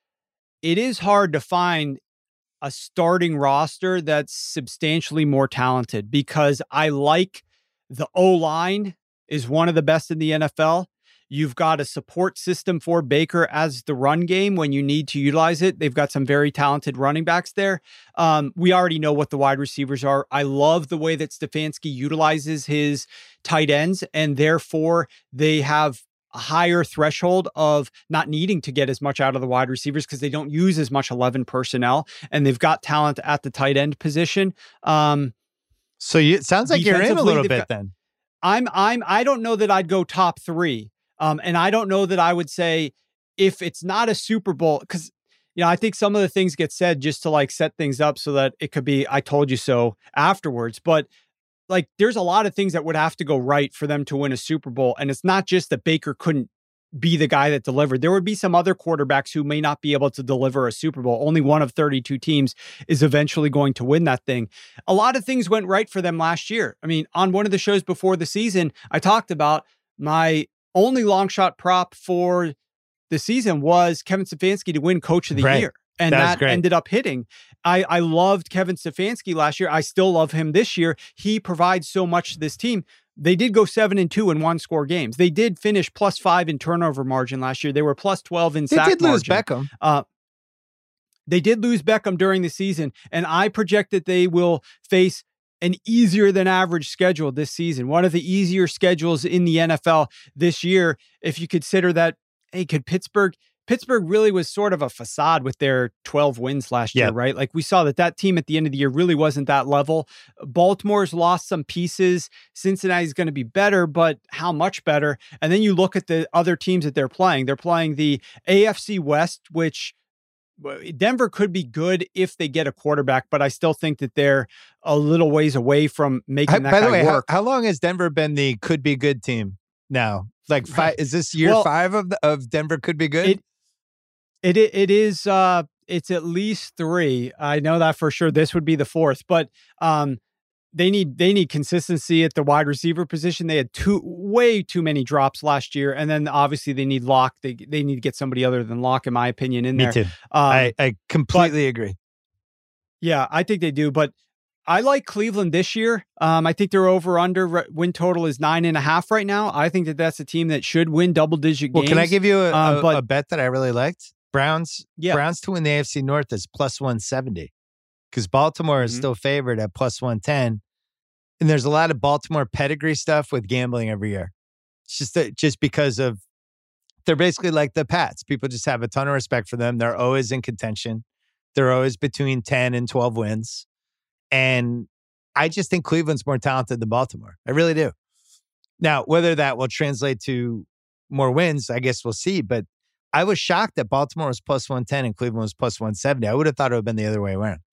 it is hard to find a starting roster that's substantially more talented, because I like the O-line is one of the best in the N F L. You've got a support system for Baker as the run game when you need to utilize it. They've got some very talented running backs there. Um, we already know what the wide receivers are. I love the way that Stefanski utilizes his tight ends, and therefore they have a higher threshold of not needing to get as much out of the wide receivers because they don't use as much eleven personnel, and they've got talent at the tight end position. Um, So you, it sounds like you're in a defensively, little they've bit got- then. I'm I'm I don't know that I'd go top three. Um, and I don't know that I would say if it's not a Super Bowl, because you know, I think some of the things get said just to like set things up so that it could be I told you so afterwards. But like there's a lot of things that would have to go right for them to win a Super Bowl. And it's not just that Baker couldn't be the guy that delivered. There would be some other quarterbacks who may not be able to deliver a Super Bowl. Only one of thirty-two teams is eventually going to win that thing. A lot of things went right for them last year. I mean, on one of the shows before the season, I talked about my only long shot prop for the season was Kevin Stefanski to win Coach of the Right. Year. And That was that great. ended up hitting. I, I loved Kevin Stefanski last year. I still love him this year. He provides so much to this team. They did go seven and two in one score games. They did finish plus five in turnover margin last year. They were plus twelve in They sack did lose margin. Beckham. Uh, they did lose Beckham during the season, and I project that they will face an easier than average schedule this season. One of the easier schedules in the N F L this year, if you consider that, hey, could Pittsburgh, Pittsburgh really was sort of a facade with their twelve wins last year, Yep. right? Like we saw that that team at the end of the year really wasn't that level. Baltimore's lost some pieces. Cincinnati's going to be better, but how much better? And then you look at the other teams that they're playing. They're playing the A F C West, which Denver could be good if they get a quarterback, but I still think that they're a little ways away from making I, that by guy the way, work. How, how long has Denver been the could be good team now? Like five, Right. is this year Well, five of the, of Denver could be good? It it it is uh it's at least three. I know that for sure. This would be the fourth, but um they need they need consistency at the wide receiver position. They had two way too many drops last year, and then obviously they need Locke. They they need to get somebody other than Locke, in my opinion, in Me there. too. Um, I, I completely agree. Yeah, I think they do, but I like Cleveland this year. Um, I think their over under win total is nine and a half right now. I think that that's a team that should win double digit Well, games. can I give you a, Um, a, but- a bet that I really liked? Browns, Yeah. Browns to win the A F C North is plus one seventy because Baltimore is Mhm. still favored at plus one ten. And there's a lot of Baltimore pedigree stuff with gambling every year. It's just that, just because of they're basically like the Pats. People just have a ton of respect for them. They're always in contention. They're always between ten and twelve wins. And I just think Cleveland's more talented than Baltimore. I really do. Now, whether that will translate to more wins, I guess we'll see. But I was shocked that Baltimore was plus one ten and Cleveland was plus one seventy. I would have thought it would have been the other way around.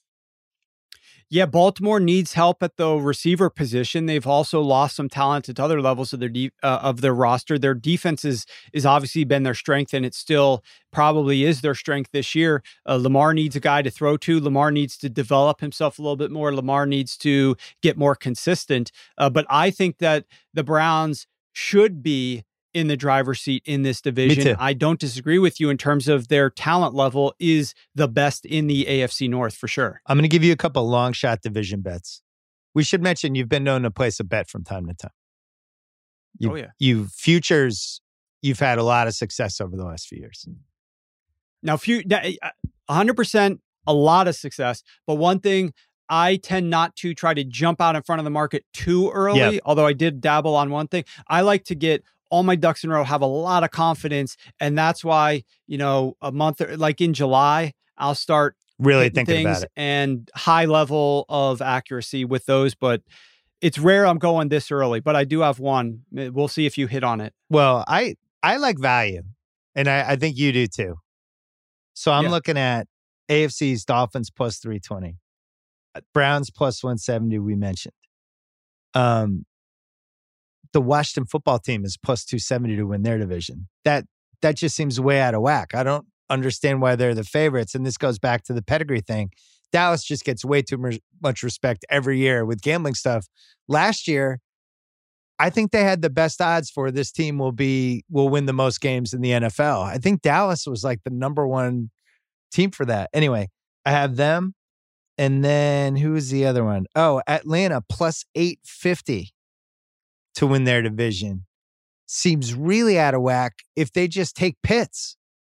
Yeah, Baltimore needs help at the receiver position. They've also lost some talent at other levels of their de- uh, of their roster. Their defense is, is obviously been their strength, and it still probably is their strength this year. Uh, Lamar needs a guy to throw to. Lamar needs to develop himself a little bit more. Lamar needs to get more consistent. Uh, but I think that the Browns should be in the driver's seat in this division. too. I don't disagree with you in terms of their talent level is the best in the A F C North for sure. I'm going to give you a couple long shot division bets. We should mention you've been known to place a bet from time to time. You, Oh, yeah. You futures, you've had a lot of success over the last few years. Now, few, one hundred percent, a lot of success. But one thing, I tend not to try to jump out in front of the market too early, Yep. although I did dabble on one thing. I like to get all my ducks in a row, have a lot of confidence. And that's why, you know, a month, like in July, I'll start Really hitting thinking things about it. and high level of accuracy with those. But it's rare I'm going this early, but I do have one. We'll see if you hit on it. Well, I, I like value, and I, I think you do too. So I'm Yeah. looking at A F C's Dolphins plus three twenty, Browns plus one seventy, we mentioned. Um, the Washington football team is plus two seventy to win their division. That that just seems way out of whack. I don't understand why they're the favorites. And this goes back to the pedigree thing. Dallas just gets way too mer- much respect every year with gambling stuff. Last year, I think they had the best odds for this team will be will win the most games in the N F L. I think Dallas was like the number one team for that. Anyway, I have them. And then who is the other one? Oh, Atlanta plus eight fifty to win their division. Seems really out of whack if they just take Pitts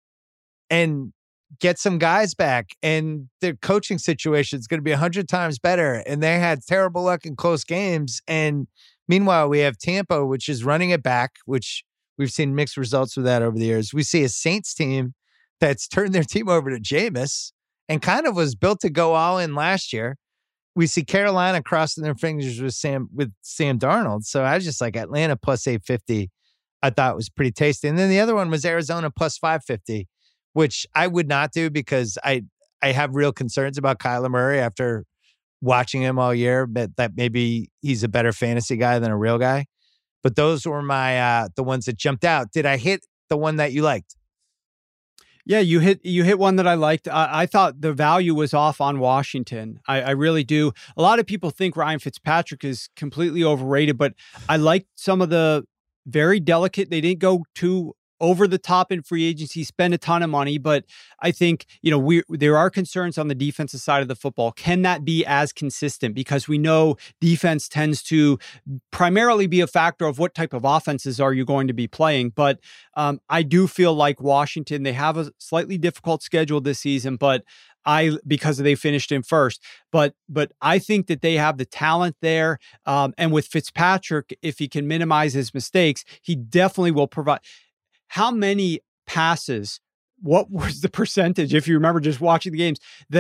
and get some guys back, and their coaching situation is going to be a hundred times better. And they had terrible luck in close games. And meanwhile, we have Tampa, which is running it back, which we've seen mixed results with that over the years. We see a Saints team that's turned their team over to Jameis and kind of was built to go all in last year. We see Carolina crossing their fingers with Sam with Sam Darnold. So I was just like Atlanta plus eight fifty. I thought was pretty tasty. And then the other one was Arizona plus five fifty, which I would not do because I I have real concerns about Kyler Murray after watching him all year, but that maybe he's a better fantasy guy than a real guy. But those were my uh, the ones that jumped out. Did I hit the one that you liked? Yeah, you hit you hit one that I liked. I, I thought the value was off on Washington. I, I really do. A lot of people think Ryan Fitzpatrick is completely overrated, but I liked some of the very delicate. They didn't go too over the top in free agency, spend a ton of money, but I think, you know, we there are concerns on the defensive side of the football. Can that be as consistent? Because we know defense tends to primarily be a factor of what type of offenses are you going to be playing. But um, I do feel like Washington, they have a slightly difficult schedule this season, but I because they finished in first, but but I think that they have the talent there, um, and with Fitzpatrick, if he can minimize his mistakes, he definitely will provide. How many passes? What was the percentage, if you remember just watching the games, that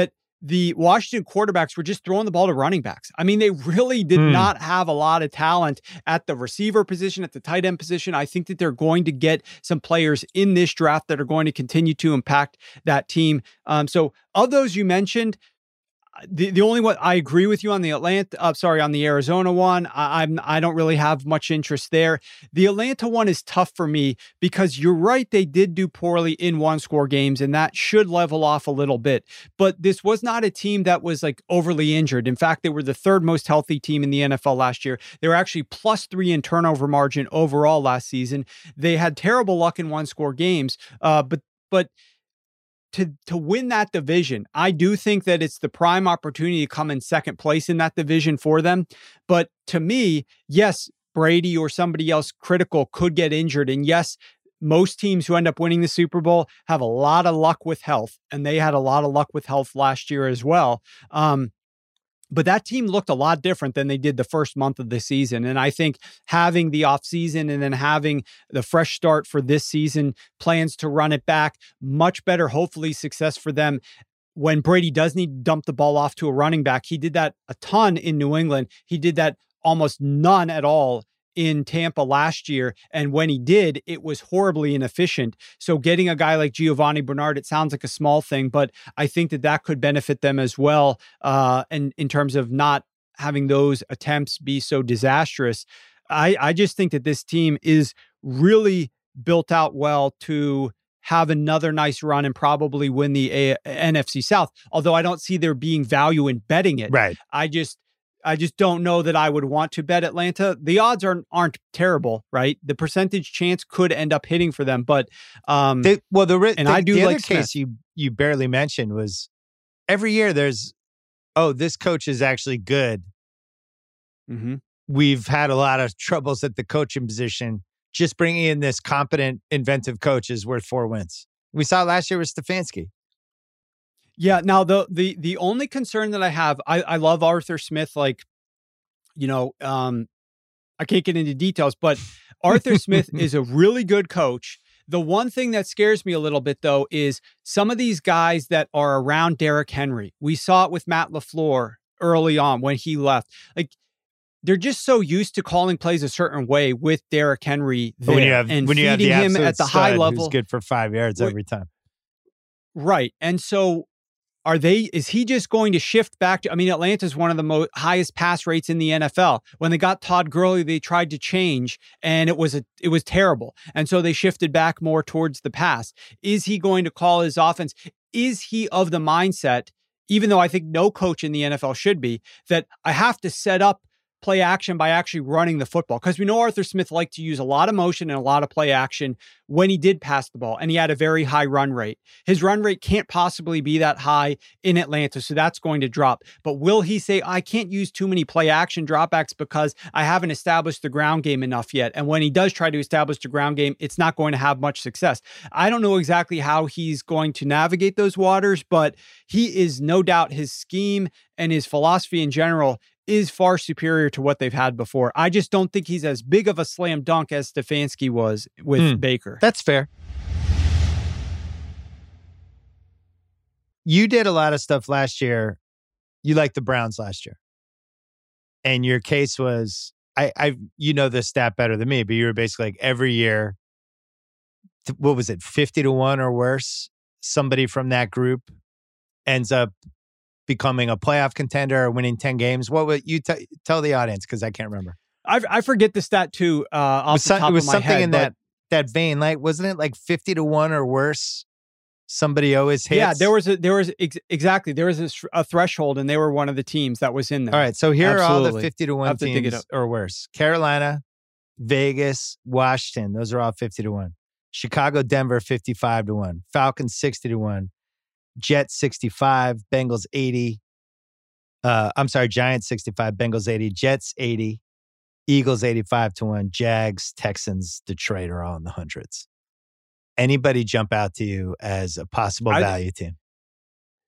the Washington quarterbacks were just throwing the ball to running backs. I mean, they really did mm. not have a lot of talent at the receiver position, at the tight end position. I think that they're going to get some players in this draft that are going to continue to impact that team. Um, so of those you mentioned, The the only one I agree with you on the Atlanta, uh, sorry, on the Arizona one, I, I'm I don't really have much interest there. The Atlanta one is tough for me because you're right, they did do poorly in one score games, and that should level off a little bit. But this was not a team that was like overly injured. In fact, they were the third most healthy team in the N F L last year. They were actually plus three in turnover margin overall last season. They had terrible luck in one score games, uh, but but. To to win that division, I do think that it's the prime opportunity to come in second place in that division for them. But to me, yes, Brady or somebody else critical could get injured. And yes, most teams who end up winning the Super Bowl have a lot of luck with health. And they had a lot of luck with health last year as well. Um, But that team looked a lot different than they did the first month of the season. And I think having the offseason and then having the fresh start for this season, plans to run it back, much better, hopefully success for them. When Brady does need to dump the ball off to a running back, he did that a ton in New England. He did that almost none at all in Tampa last year. And when he did, it was horribly inefficient. So getting a guy like Giovanni Bernard, it sounds like a small thing, but I think that that could benefit them as well. Uh, and in terms of not having those attempts be so disastrous, I, I just think that this team is really built out well to have another nice run and probably win the A- N F C South. Although I don't see there being value in betting it. Right. I just, I just don't know that I would want to bet Atlanta. The odds aren't aren't terrible, right? The percentage chance could end up hitting for them, but um, they, well, the and the, I do the like other case Smith. you you barely mentioned was every year there's oh this coach is actually good. Mm-hmm. We've had a lot of troubles at the coaching position. Just bringing in this competent, inventive coach is worth four wins. We saw it last year with Stefanski. Yeah. Now, the the the only concern that I have, I, I love Arthur Smith. Like, you know, um, I can't get into details, but Arthur Smith is a really good coach. The one thing that scares me a little bit, though, is some of these guys that are around Derrick Henry. We saw it with Matt LaFleur early on when he left. Like, they're just so used to calling plays a certain way with Derrick Henry there when you have, and when you feeding have the him at the high level. Who's good for five yards every time. Right. And so are they, is he just going to shift back to, I mean, Atlanta's one of the most highest pass rates in the N F L. When they got Todd Gurley, they tried to change and it was a, it was terrible. And so they shifted back more towards the pass. Is he going to call his offense? Is he of the mindset, even though I think no coach in the N F L should be, that I have to set up play action by actually running the football? Because we know Arthur Smith liked to use a lot of motion and a lot of play action when he did pass the ball, and he had a very high run rate. His run rate can't possibly be that high in Atlanta, so that's going to drop. But will he say, I can't use too many play action dropbacks because I haven't established the ground game enough yet? And when he does try to establish the ground game, it's not going to have much success. I don't know exactly how he's going to navigate those waters, but he is no doubt, his scheme and his philosophy in general is far superior to what they've had before. I just don't think he's as big of a slam dunk as Stefanski was with mm, Baker. That's fair. You did a lot of stuff last year. You liked the Browns last year. And your case was, I, I, you know this stat better than me, but you were basically like every year, what was it, fifty to one or worse? Somebody from that group ends up becoming a playoff contender or winning ten games. What would you t- tell the audience? Because I can't remember. I, I forget the stat too. Uh, off was the top some, it was of my something head, in but that that vein. Like, wasn't it like fifty to one or worse? Somebody always hits. Yeah, there was a there was ex- exactly there was a, a threshold, and they were one of the teams that was in there. All right, so here Absolutely. are all the fifty to one teams to or worse: Carolina, Vegas, Washington. Those are all fifty to one. Chicago, Denver, fifty-five to one. Falcons, sixty to one. Jets, sixty-five. Bengals, eighty. Uh, I'm sorry, Giants sixty-five, Bengals eighty, Jets eighty, Eagles eighty-five to one, Jags, Texans, Detroit are all in the hundreds. Anybody jump out to you as a possible I, value team?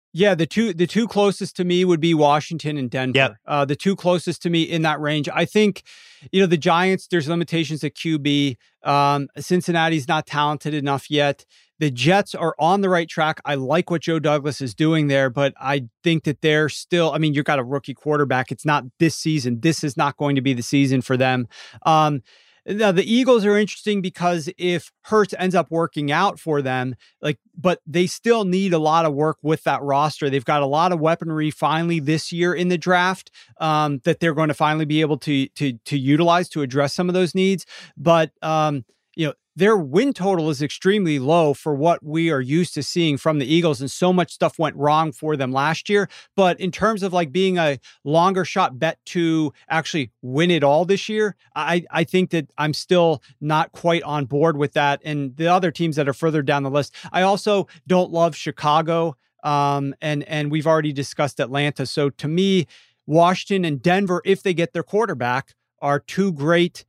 Yeah, the two the two closest to me would be Washington and Denver. Yep. Uh, the two closest to me in that range. I think, you know, the Giants, there's limitations at Q B. Um, Cincinnati's not talented enough yet. The Jets are on the right track. I like what Joe Douglas is doing there, but I think that they're still, I mean, you've got a rookie quarterback. It's not this season. This is not going to be the season for them. Um, Now, the Eagles are interesting because if Hurts ends up working out for them, like, but they still need a lot of work with that roster. They've got a lot of weaponry finally this year in the draft um, that they're going to finally be able to to to utilize to address some of those needs. But um, you know, their win total is extremely low for what we are used to seeing from the Eagles, and so much stuff went wrong for them last year. But in terms of like being a longer shot bet to actually win it all this year, I, I think that I'm still not quite on board with that. And the other teams that are further down the list, I also don't love Chicago. Um, and, and we've already discussed Atlanta. So to me, Washington and Denver, if they get their quarterback, are two great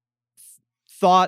thought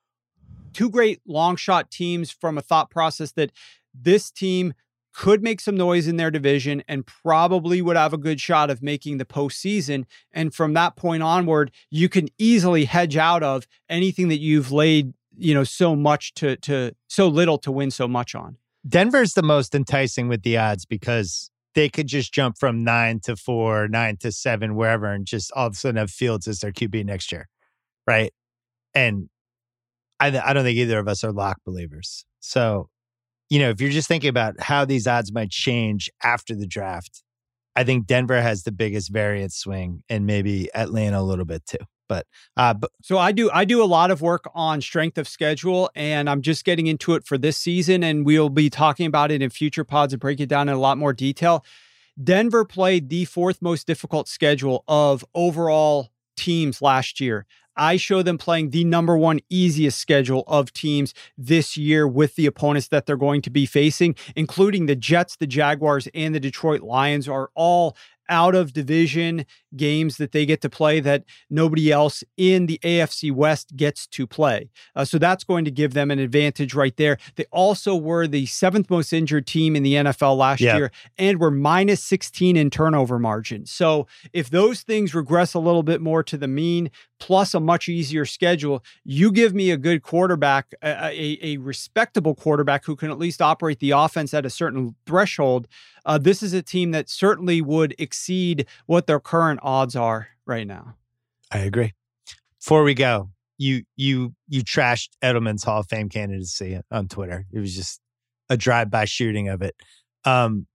Two great long shot teams from a thought process that this team could make some noise in their division and probably would have a good shot of making the postseason. And from that point onward, you can easily hedge out of anything that you've laid, you know, so much to, to so little to win so much on. Denver's the most enticing with the odds because they could just jump from nine to four, nine to seven, wherever, and just all of a sudden have Fields as their Q B next year. Right. And I, I don't think either of us are lock believers. So, you know, if you're just thinking about how these odds might change after the draft, I think Denver has the biggest variance swing, and maybe Atlanta a little bit too. But, uh, but so I do I do a lot of work on strength of schedule, and I'm just getting into it for this season, and we'll be talking about it in future pods and break it down in a lot more detail. Denver played the fourth most difficult schedule of overall teams last year. I show them playing the number one easiest schedule of teams this year with the opponents that they're going to be facing, including the Jets, the Jaguars, and the Detroit Lions are all out of division games that they get to play that nobody else in the A F C West gets to play. Uh, so that's going to give them an advantage right there. They also were the seventh most injured team in the N F L last yeah. year and were minus sixteen in turnover margin. So if those things regress a little bit more to the mean, plus a much easier schedule, you give me a good quarterback, a, a, a respectable quarterback who can at least operate the offense at a certain threshold. Uh, this is a team that certainly would exceed what their current odds are right now. I agree. Before we go, you you you trashed Edelman's Hall of Fame candidacy on Twitter. It was just a drive-by shooting of it. Um,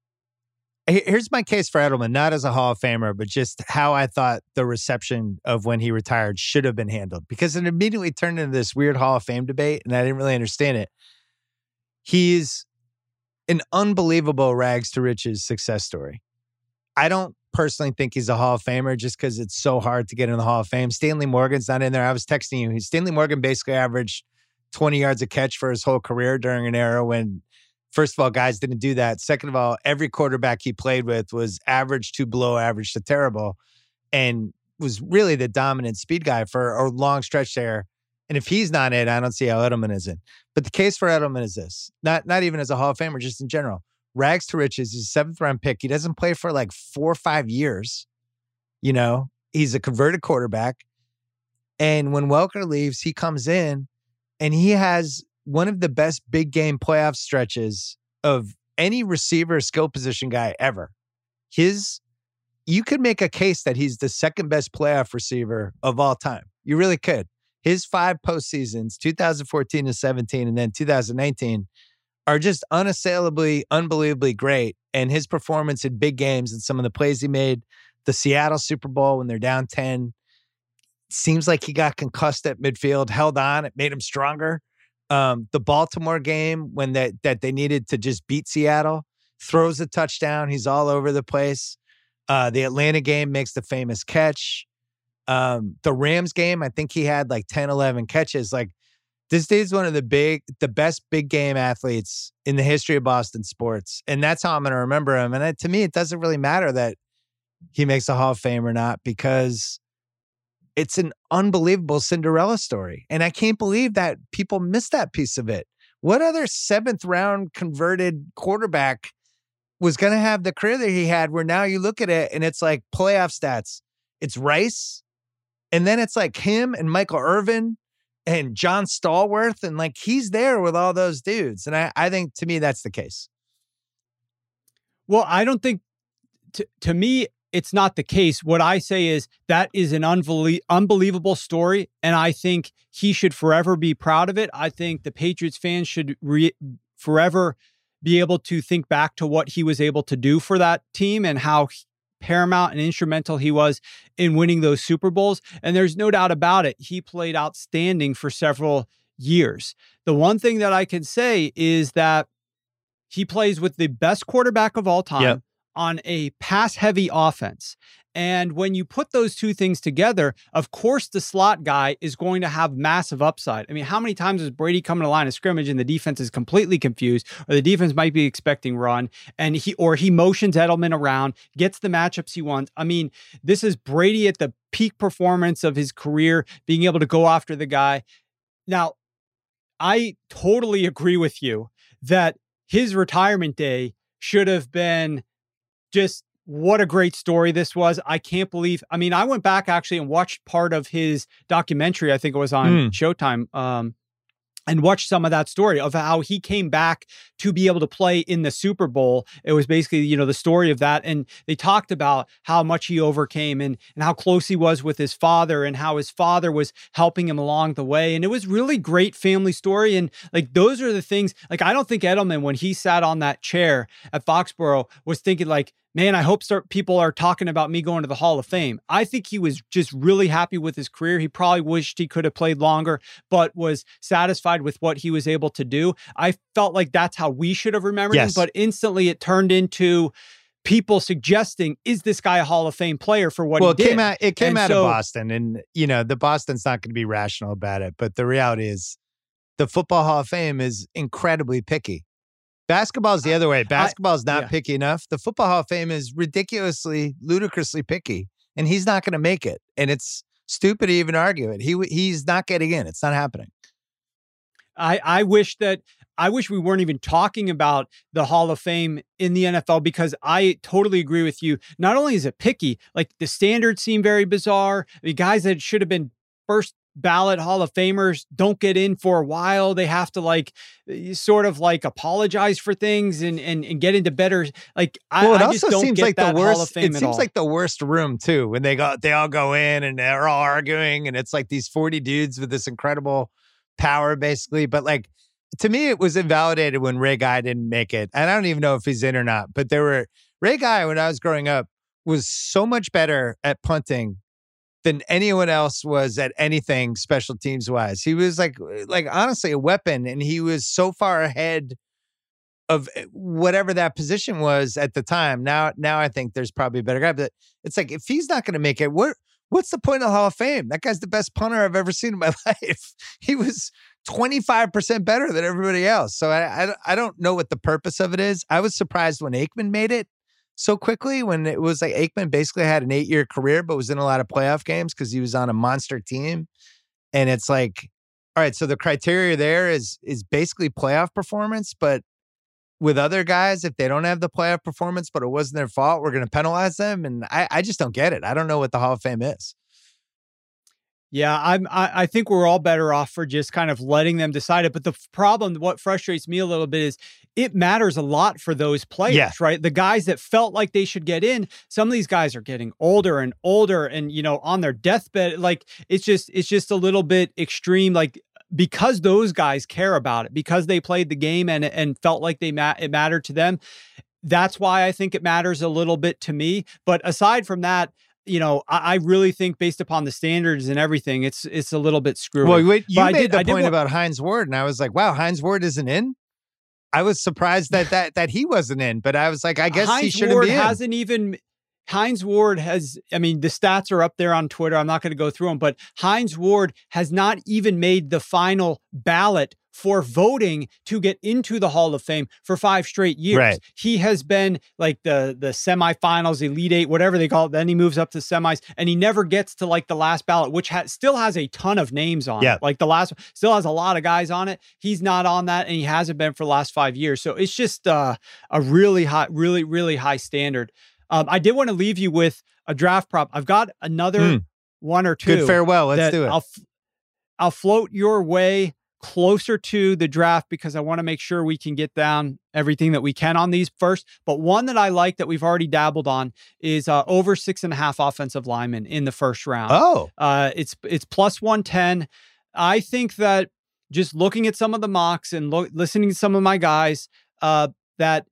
here's my case for Edelman, not as a Hall of Famer, but just how I thought the reception of when he retired should have been handled, because it immediately turned into this weird Hall of Fame debate, and I didn't really understand it. He's an unbelievable rags to riches success story. I don't personally think he's a Hall of Famer just because it's so hard to get in the Hall of Fame. Stanley Morgan's not in there. I was texting you. Stanley Morgan basically averaged twenty yards a catch for his whole career during an era when, first of all, guys didn't do that. Second of all, every quarterback he played with was average to below average to terrible and was really the dominant speed guy for a long stretch there. And if he's not it, I don't see how Edelman isn't. But the case for Edelman is this, not, not even as a Hall of Famer, just in general. Rags to riches. He's a seventh round pick. He doesn't play for like four or five years. You know, he's a converted quarterback. And when Welker leaves, he comes in and he has one of the best big game playoff stretches of any receiver skill position guy ever. His, you could make a case that he's the second best playoff receiver of all time. You really could. His five postseasons, two thousand fourteen to seventeen, and then two thousand nineteen, are just unassailably, unbelievably great. And his performance in big games and some of the plays he made, the Seattle Super Bowl when they're down ten, seems like he got concussed at midfield, held on, it made him stronger. Um, the Baltimore game when that that they needed to just beat Seattle, throws a touchdown. He's all over the place. Uh, the Atlanta game makes the famous catch. Um, the Rams game, I think he had like ten, eleven catches. Like, this dude's one of the big, the best big game athletes in the history of Boston sports. And that's how I'm going to remember him. And it, to me, it doesn't really matter that he makes a Hall of Fame or not, because it's an unbelievable Cinderella story. And I can't believe that people miss that piece of it. What other seventh round converted quarterback was going to have the career that he had, where now you look at it and it's like playoff stats. It's Rice, and then it's like him and Michael Irvin and John Stallworth, and like he's there with all those dudes. And I, I think to me, that's the case. Well, I don't think, to, to me, it's not the case. What I say is that is an unbelie- unbelievable story, and I think he should forever be proud of it. I think the Patriots fans should re- forever be able to think back to what he was able to do for that team and how paramount and instrumental he was in winning those Super Bowls. And there's no doubt about it, he played outstanding for several years. The one thing that I can say is that he plays with the best quarterback of all time. Yep. On a pass-heavy offense. And when you put those two things together, of course, the slot guy is going to have massive upside. I mean, how many times does Brady come to the line of scrimmage and the defense is completely confused, or the defense might be expecting run, and he or he motions Edelman around, gets the matchups he wants? I mean, this is Brady at the peak performance of his career, being able to go after the guy. Now, I totally agree with you that his retirement day should have been just what a great story this was. I can't believe, I mean, I went back actually and watched part of his documentary. I think it was on mm. Showtime. Um, and watched some of that story of how he came back to be able to play in the Super Bowl. It was basically, you know, the story of that. And they talked about how much he overcame and, and how close he was with his father and how his father was helping him along the way. And it was really great family story. And like, those are the things, like, I don't think Edelman, when he sat on that chair at Foxborough, was thinking like, man, I hope start, people are talking about me going to the Hall of Fame. I think he was just really happy with his career. He probably wished he could have played longer, but was satisfied with what he was able to do. I felt like that's how we should have remembered yes. him, but instantly it turned into people suggesting, is this guy a Hall of Fame player for what well, he did? Well, it came out, it came and out so, of Boston, and, you know, the Boston's not going to be rational about it, but the reality is the Football Hall of Fame is incredibly picky. Basketball is the other way. Basketball is not yeah. picky enough. The Football Hall of Fame is ridiculously, ludicrously picky, and he's not going to make it. And it's stupid to even argue it. He he's not getting in. It's not happening. I I wish that I wish we weren't even talking about the Hall of Fame in the N F L, because I totally agree with you. Not only is it picky, like the standards seem very bizarre. The guys that should have been first ballot Hall of Famers don't get in for a while. They have to like sort of like apologize for things and and, and get into better. Like I, well, it I also just don't seems get like that the worst, Hall of Fame it at seems all. like the worst room too, when they go they all go in and they're all arguing, and it's like these forty dudes with this incredible power basically. But like, to me, it was invalidated when Ray Guy didn't make it. And I don't even know if he's in or not, but there were Ray Guy, when I was growing up, was so much better at punting than anyone else was at anything special teams wise. He was like, like honestly, a weapon, and he was so far ahead of whatever that position was at the time. Now, now I think there's probably a better guy, but it's like, if he's not going to make it, what, what's the point of the Hall of Fame? That guy's the best punter I've ever seen in my life. He was twenty-five percent better than everybody else. So I, I, I don't know what the purpose of it is. I was surprised when Aikman made it so quickly, when it was like Aikman basically had an eight-year career, but was in a lot of playoff games because he was on a monster team. And it's like, all right, so the criteria there is is basically playoff performance, but with other guys, if they don't have the playoff performance, but it wasn't their fault, we're going to penalize them. And I, I just don't get it. I don't know what the Hall of Fame is. Yeah, I'm, I, I think we're all better off for just kind of letting them decide it. But the f- problem, what frustrates me a little bit, is it matters a lot for those players, yeah. right? The guys that felt like they should get in, some of these guys are getting older and older and, you know, on their deathbed. Like, it's just, it's just a little bit extreme. Like, because those guys care about it, because they played the game and, and felt like they ma- it mattered to them. That's why I think it matters a little bit to me. But aside from that, you know, I, I really think based upon the standards and everything, it's it's a little bit screwy. Well, wait, you but made I did, the I point did, about Hines Ward, and I was like, wow, Hines Ward isn't in? I was surprised that that that he wasn't in, but I was like, I guess Hines he shouldn't Ward be in. hasn't even... Hines Ward has, I mean, the stats are up there on Twitter. I'm not going to go through them, but Hines Ward has not even made the final ballot for voting to get into the Hall of Fame for five straight years. Right. He has been like the the semifinals, Elite Eight, whatever they call it. Then he moves up to semis, and he never gets to like the last ballot, which ha- still has a ton of names on yeah. it. Like the last one still has a lot of guys on it. He's not on that, and he hasn't been for the last five years. So it's just uh, a really high, really, really high standard. Um, I did want to leave you with a draft prop. I've got another mm. one or two. Good farewell. Let's do it. I'll, I'll float your way closer to the draft because I want to make sure we can get down everything that we can on these first. But one that I like that we've already dabbled on is uh, over six and a half offensive linemen in the first round. Oh, uh, it's it's plus one ten. I think that just looking at some of the mocks and lo- listening to some of my guys, uh, that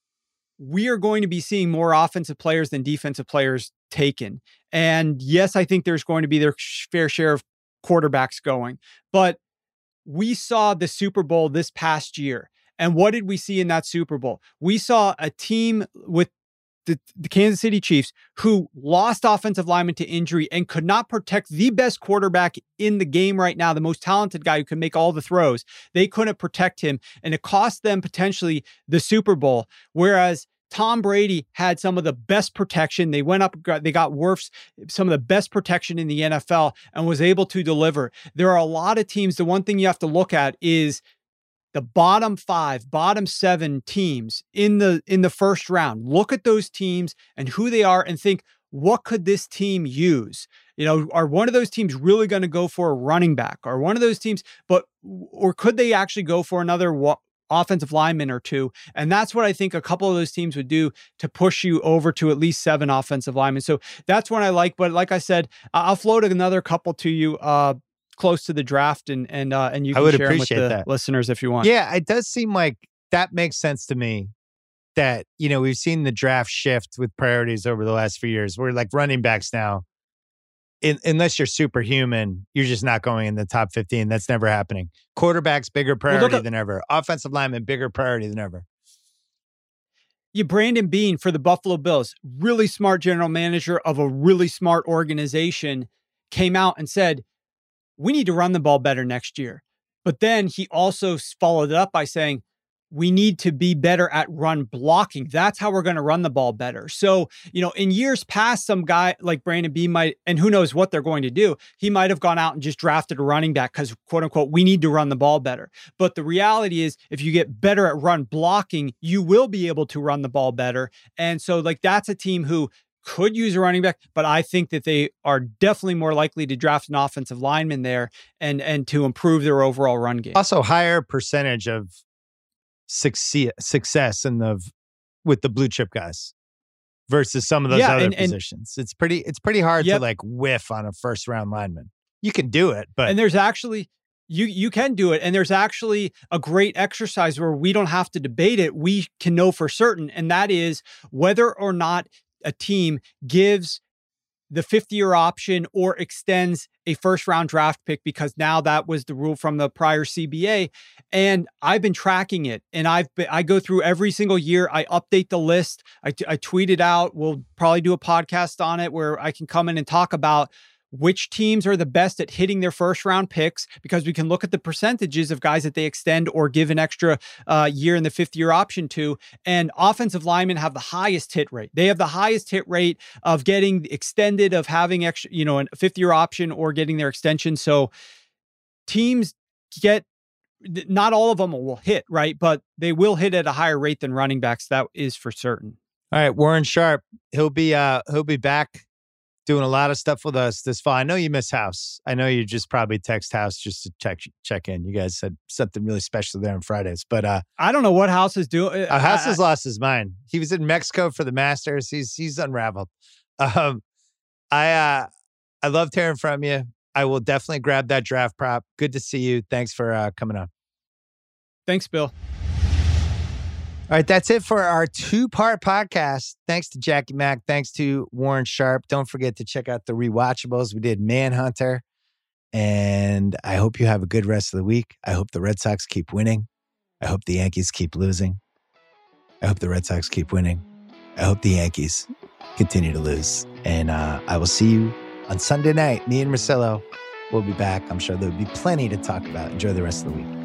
we are going to be seeing more offensive players than defensive players taken. And yes, I think there's going to be their fair share of quarterbacks going, but we saw the Super Bowl this past year. And what did we see in that Super Bowl? We saw a team with the, the Kansas City Chiefs who lost offensive linemen to injury and could not protect the best quarterback in the game right now, the most talented guy who can make all the throws. They couldn't protect him, and it cost them potentially the Super Bowl. Whereas Tom Brady had some of the best protection. They went up, they got Wirfs, some of the best protection in the N F L, and was able to deliver. There are a lot of teams. The one thing you have to look at is the bottom five, bottom seven teams in the in the first round. Look at those teams and who they are and think, what could this team use? You know, are one of those teams really going to go for a running back? Are one of those teams, but or could they actually go for another wa- offensive lineman or two? And that's what I think a couple of those teams would do to push you over to at least seven offensive linemen. So that's one I like. But like I said, I'll float another couple to you uh, close to the draft, and and uh, and you can I would share them with the that. listeners if you want. Yeah, it does seem like that makes sense to me. That, you know, we've seen the draft shift with priorities over the last few years. We're like running backs now. In, unless you're superhuman, you're just not going in the top fifteen. That's never happening. Quarterbacks, bigger priority well, at, than ever. Offensive lineman, bigger priority than ever. Yeah, Brandon Beane for the Buffalo Bills, really smart general manager of a really smart organization, came out and said, we need to run the ball better next year. But then he also followed it up by saying, we need to be better at run blocking. That's how we're going to run the ball better. So, you know, in years past, some guy like Brandon Beane might, and who knows what they're going to do, he might have gone out and just drafted a running back because, quote unquote, we need to run the ball better. But the reality is, if you get better at run blocking, you will be able to run the ball better. And so, like, that's a team who could use a running back, but I think that they are definitely more likely to draft an offensive lineman there and and to improve their overall run game. Also, higher percentage of success success in the with the blue chip guys versus some of those yeah, other and, positions. And it's pretty it's pretty hard yep. to like whiff on a first round lineman. You can do it, but and there's actually you you can do it, and there's actually a great exercise where we don't have to debate it. We can know for certain, and that is whether or not a team gives the fifth year option or extends a first round draft pick, because now that was the rule from the prior C B A. And I've been tracking it, and I've been, I go through every single year. I update the list. I, t- I tweet it out. We'll probably do a podcast on it where I can come in and talk about which teams are the best at hitting their first round picks, because we can look at the percentages of guys that they extend or give an extra uh, year in the fifth year option to. And offensive linemen have the highest hit rate. They have the highest hit rate of getting extended, of having extra, you know, a fifth year option or getting their extension. So teams get, not all of them will hit, right? But they will hit at a higher rate than running backs. That is for certain. All right, Warren Sharp, he'll be uh, he'll be back doing a lot of stuff with us this fall. I know you miss House. I know you just probably text House just to check check in. You guys said something really special there on Fridays, but uh, I don't know what House is doing. Uh, House I, has lost his mind. He was in Mexico for the Masters. He's he's unraveled. Um, I uh, I loved hearing from you. I will definitely grab that draft prop. Good to see you. Thanks for uh, coming on. Thanks, Bill. All right, that's it for our two-part podcast. Thanks to Jackie Mack. Thanks to Warren Sharp. Don't forget to check out the rewatchables. We did Manhunter. And I hope you have a good rest of the week. I hope the Red Sox keep winning. I hope the Yankees keep losing. I hope the Red Sox keep winning. I hope the Yankees continue to lose. And uh, I will see you on Sunday night. Me and Marcelo will be back. I'm sure there'll be plenty to talk about. Enjoy the rest of the week.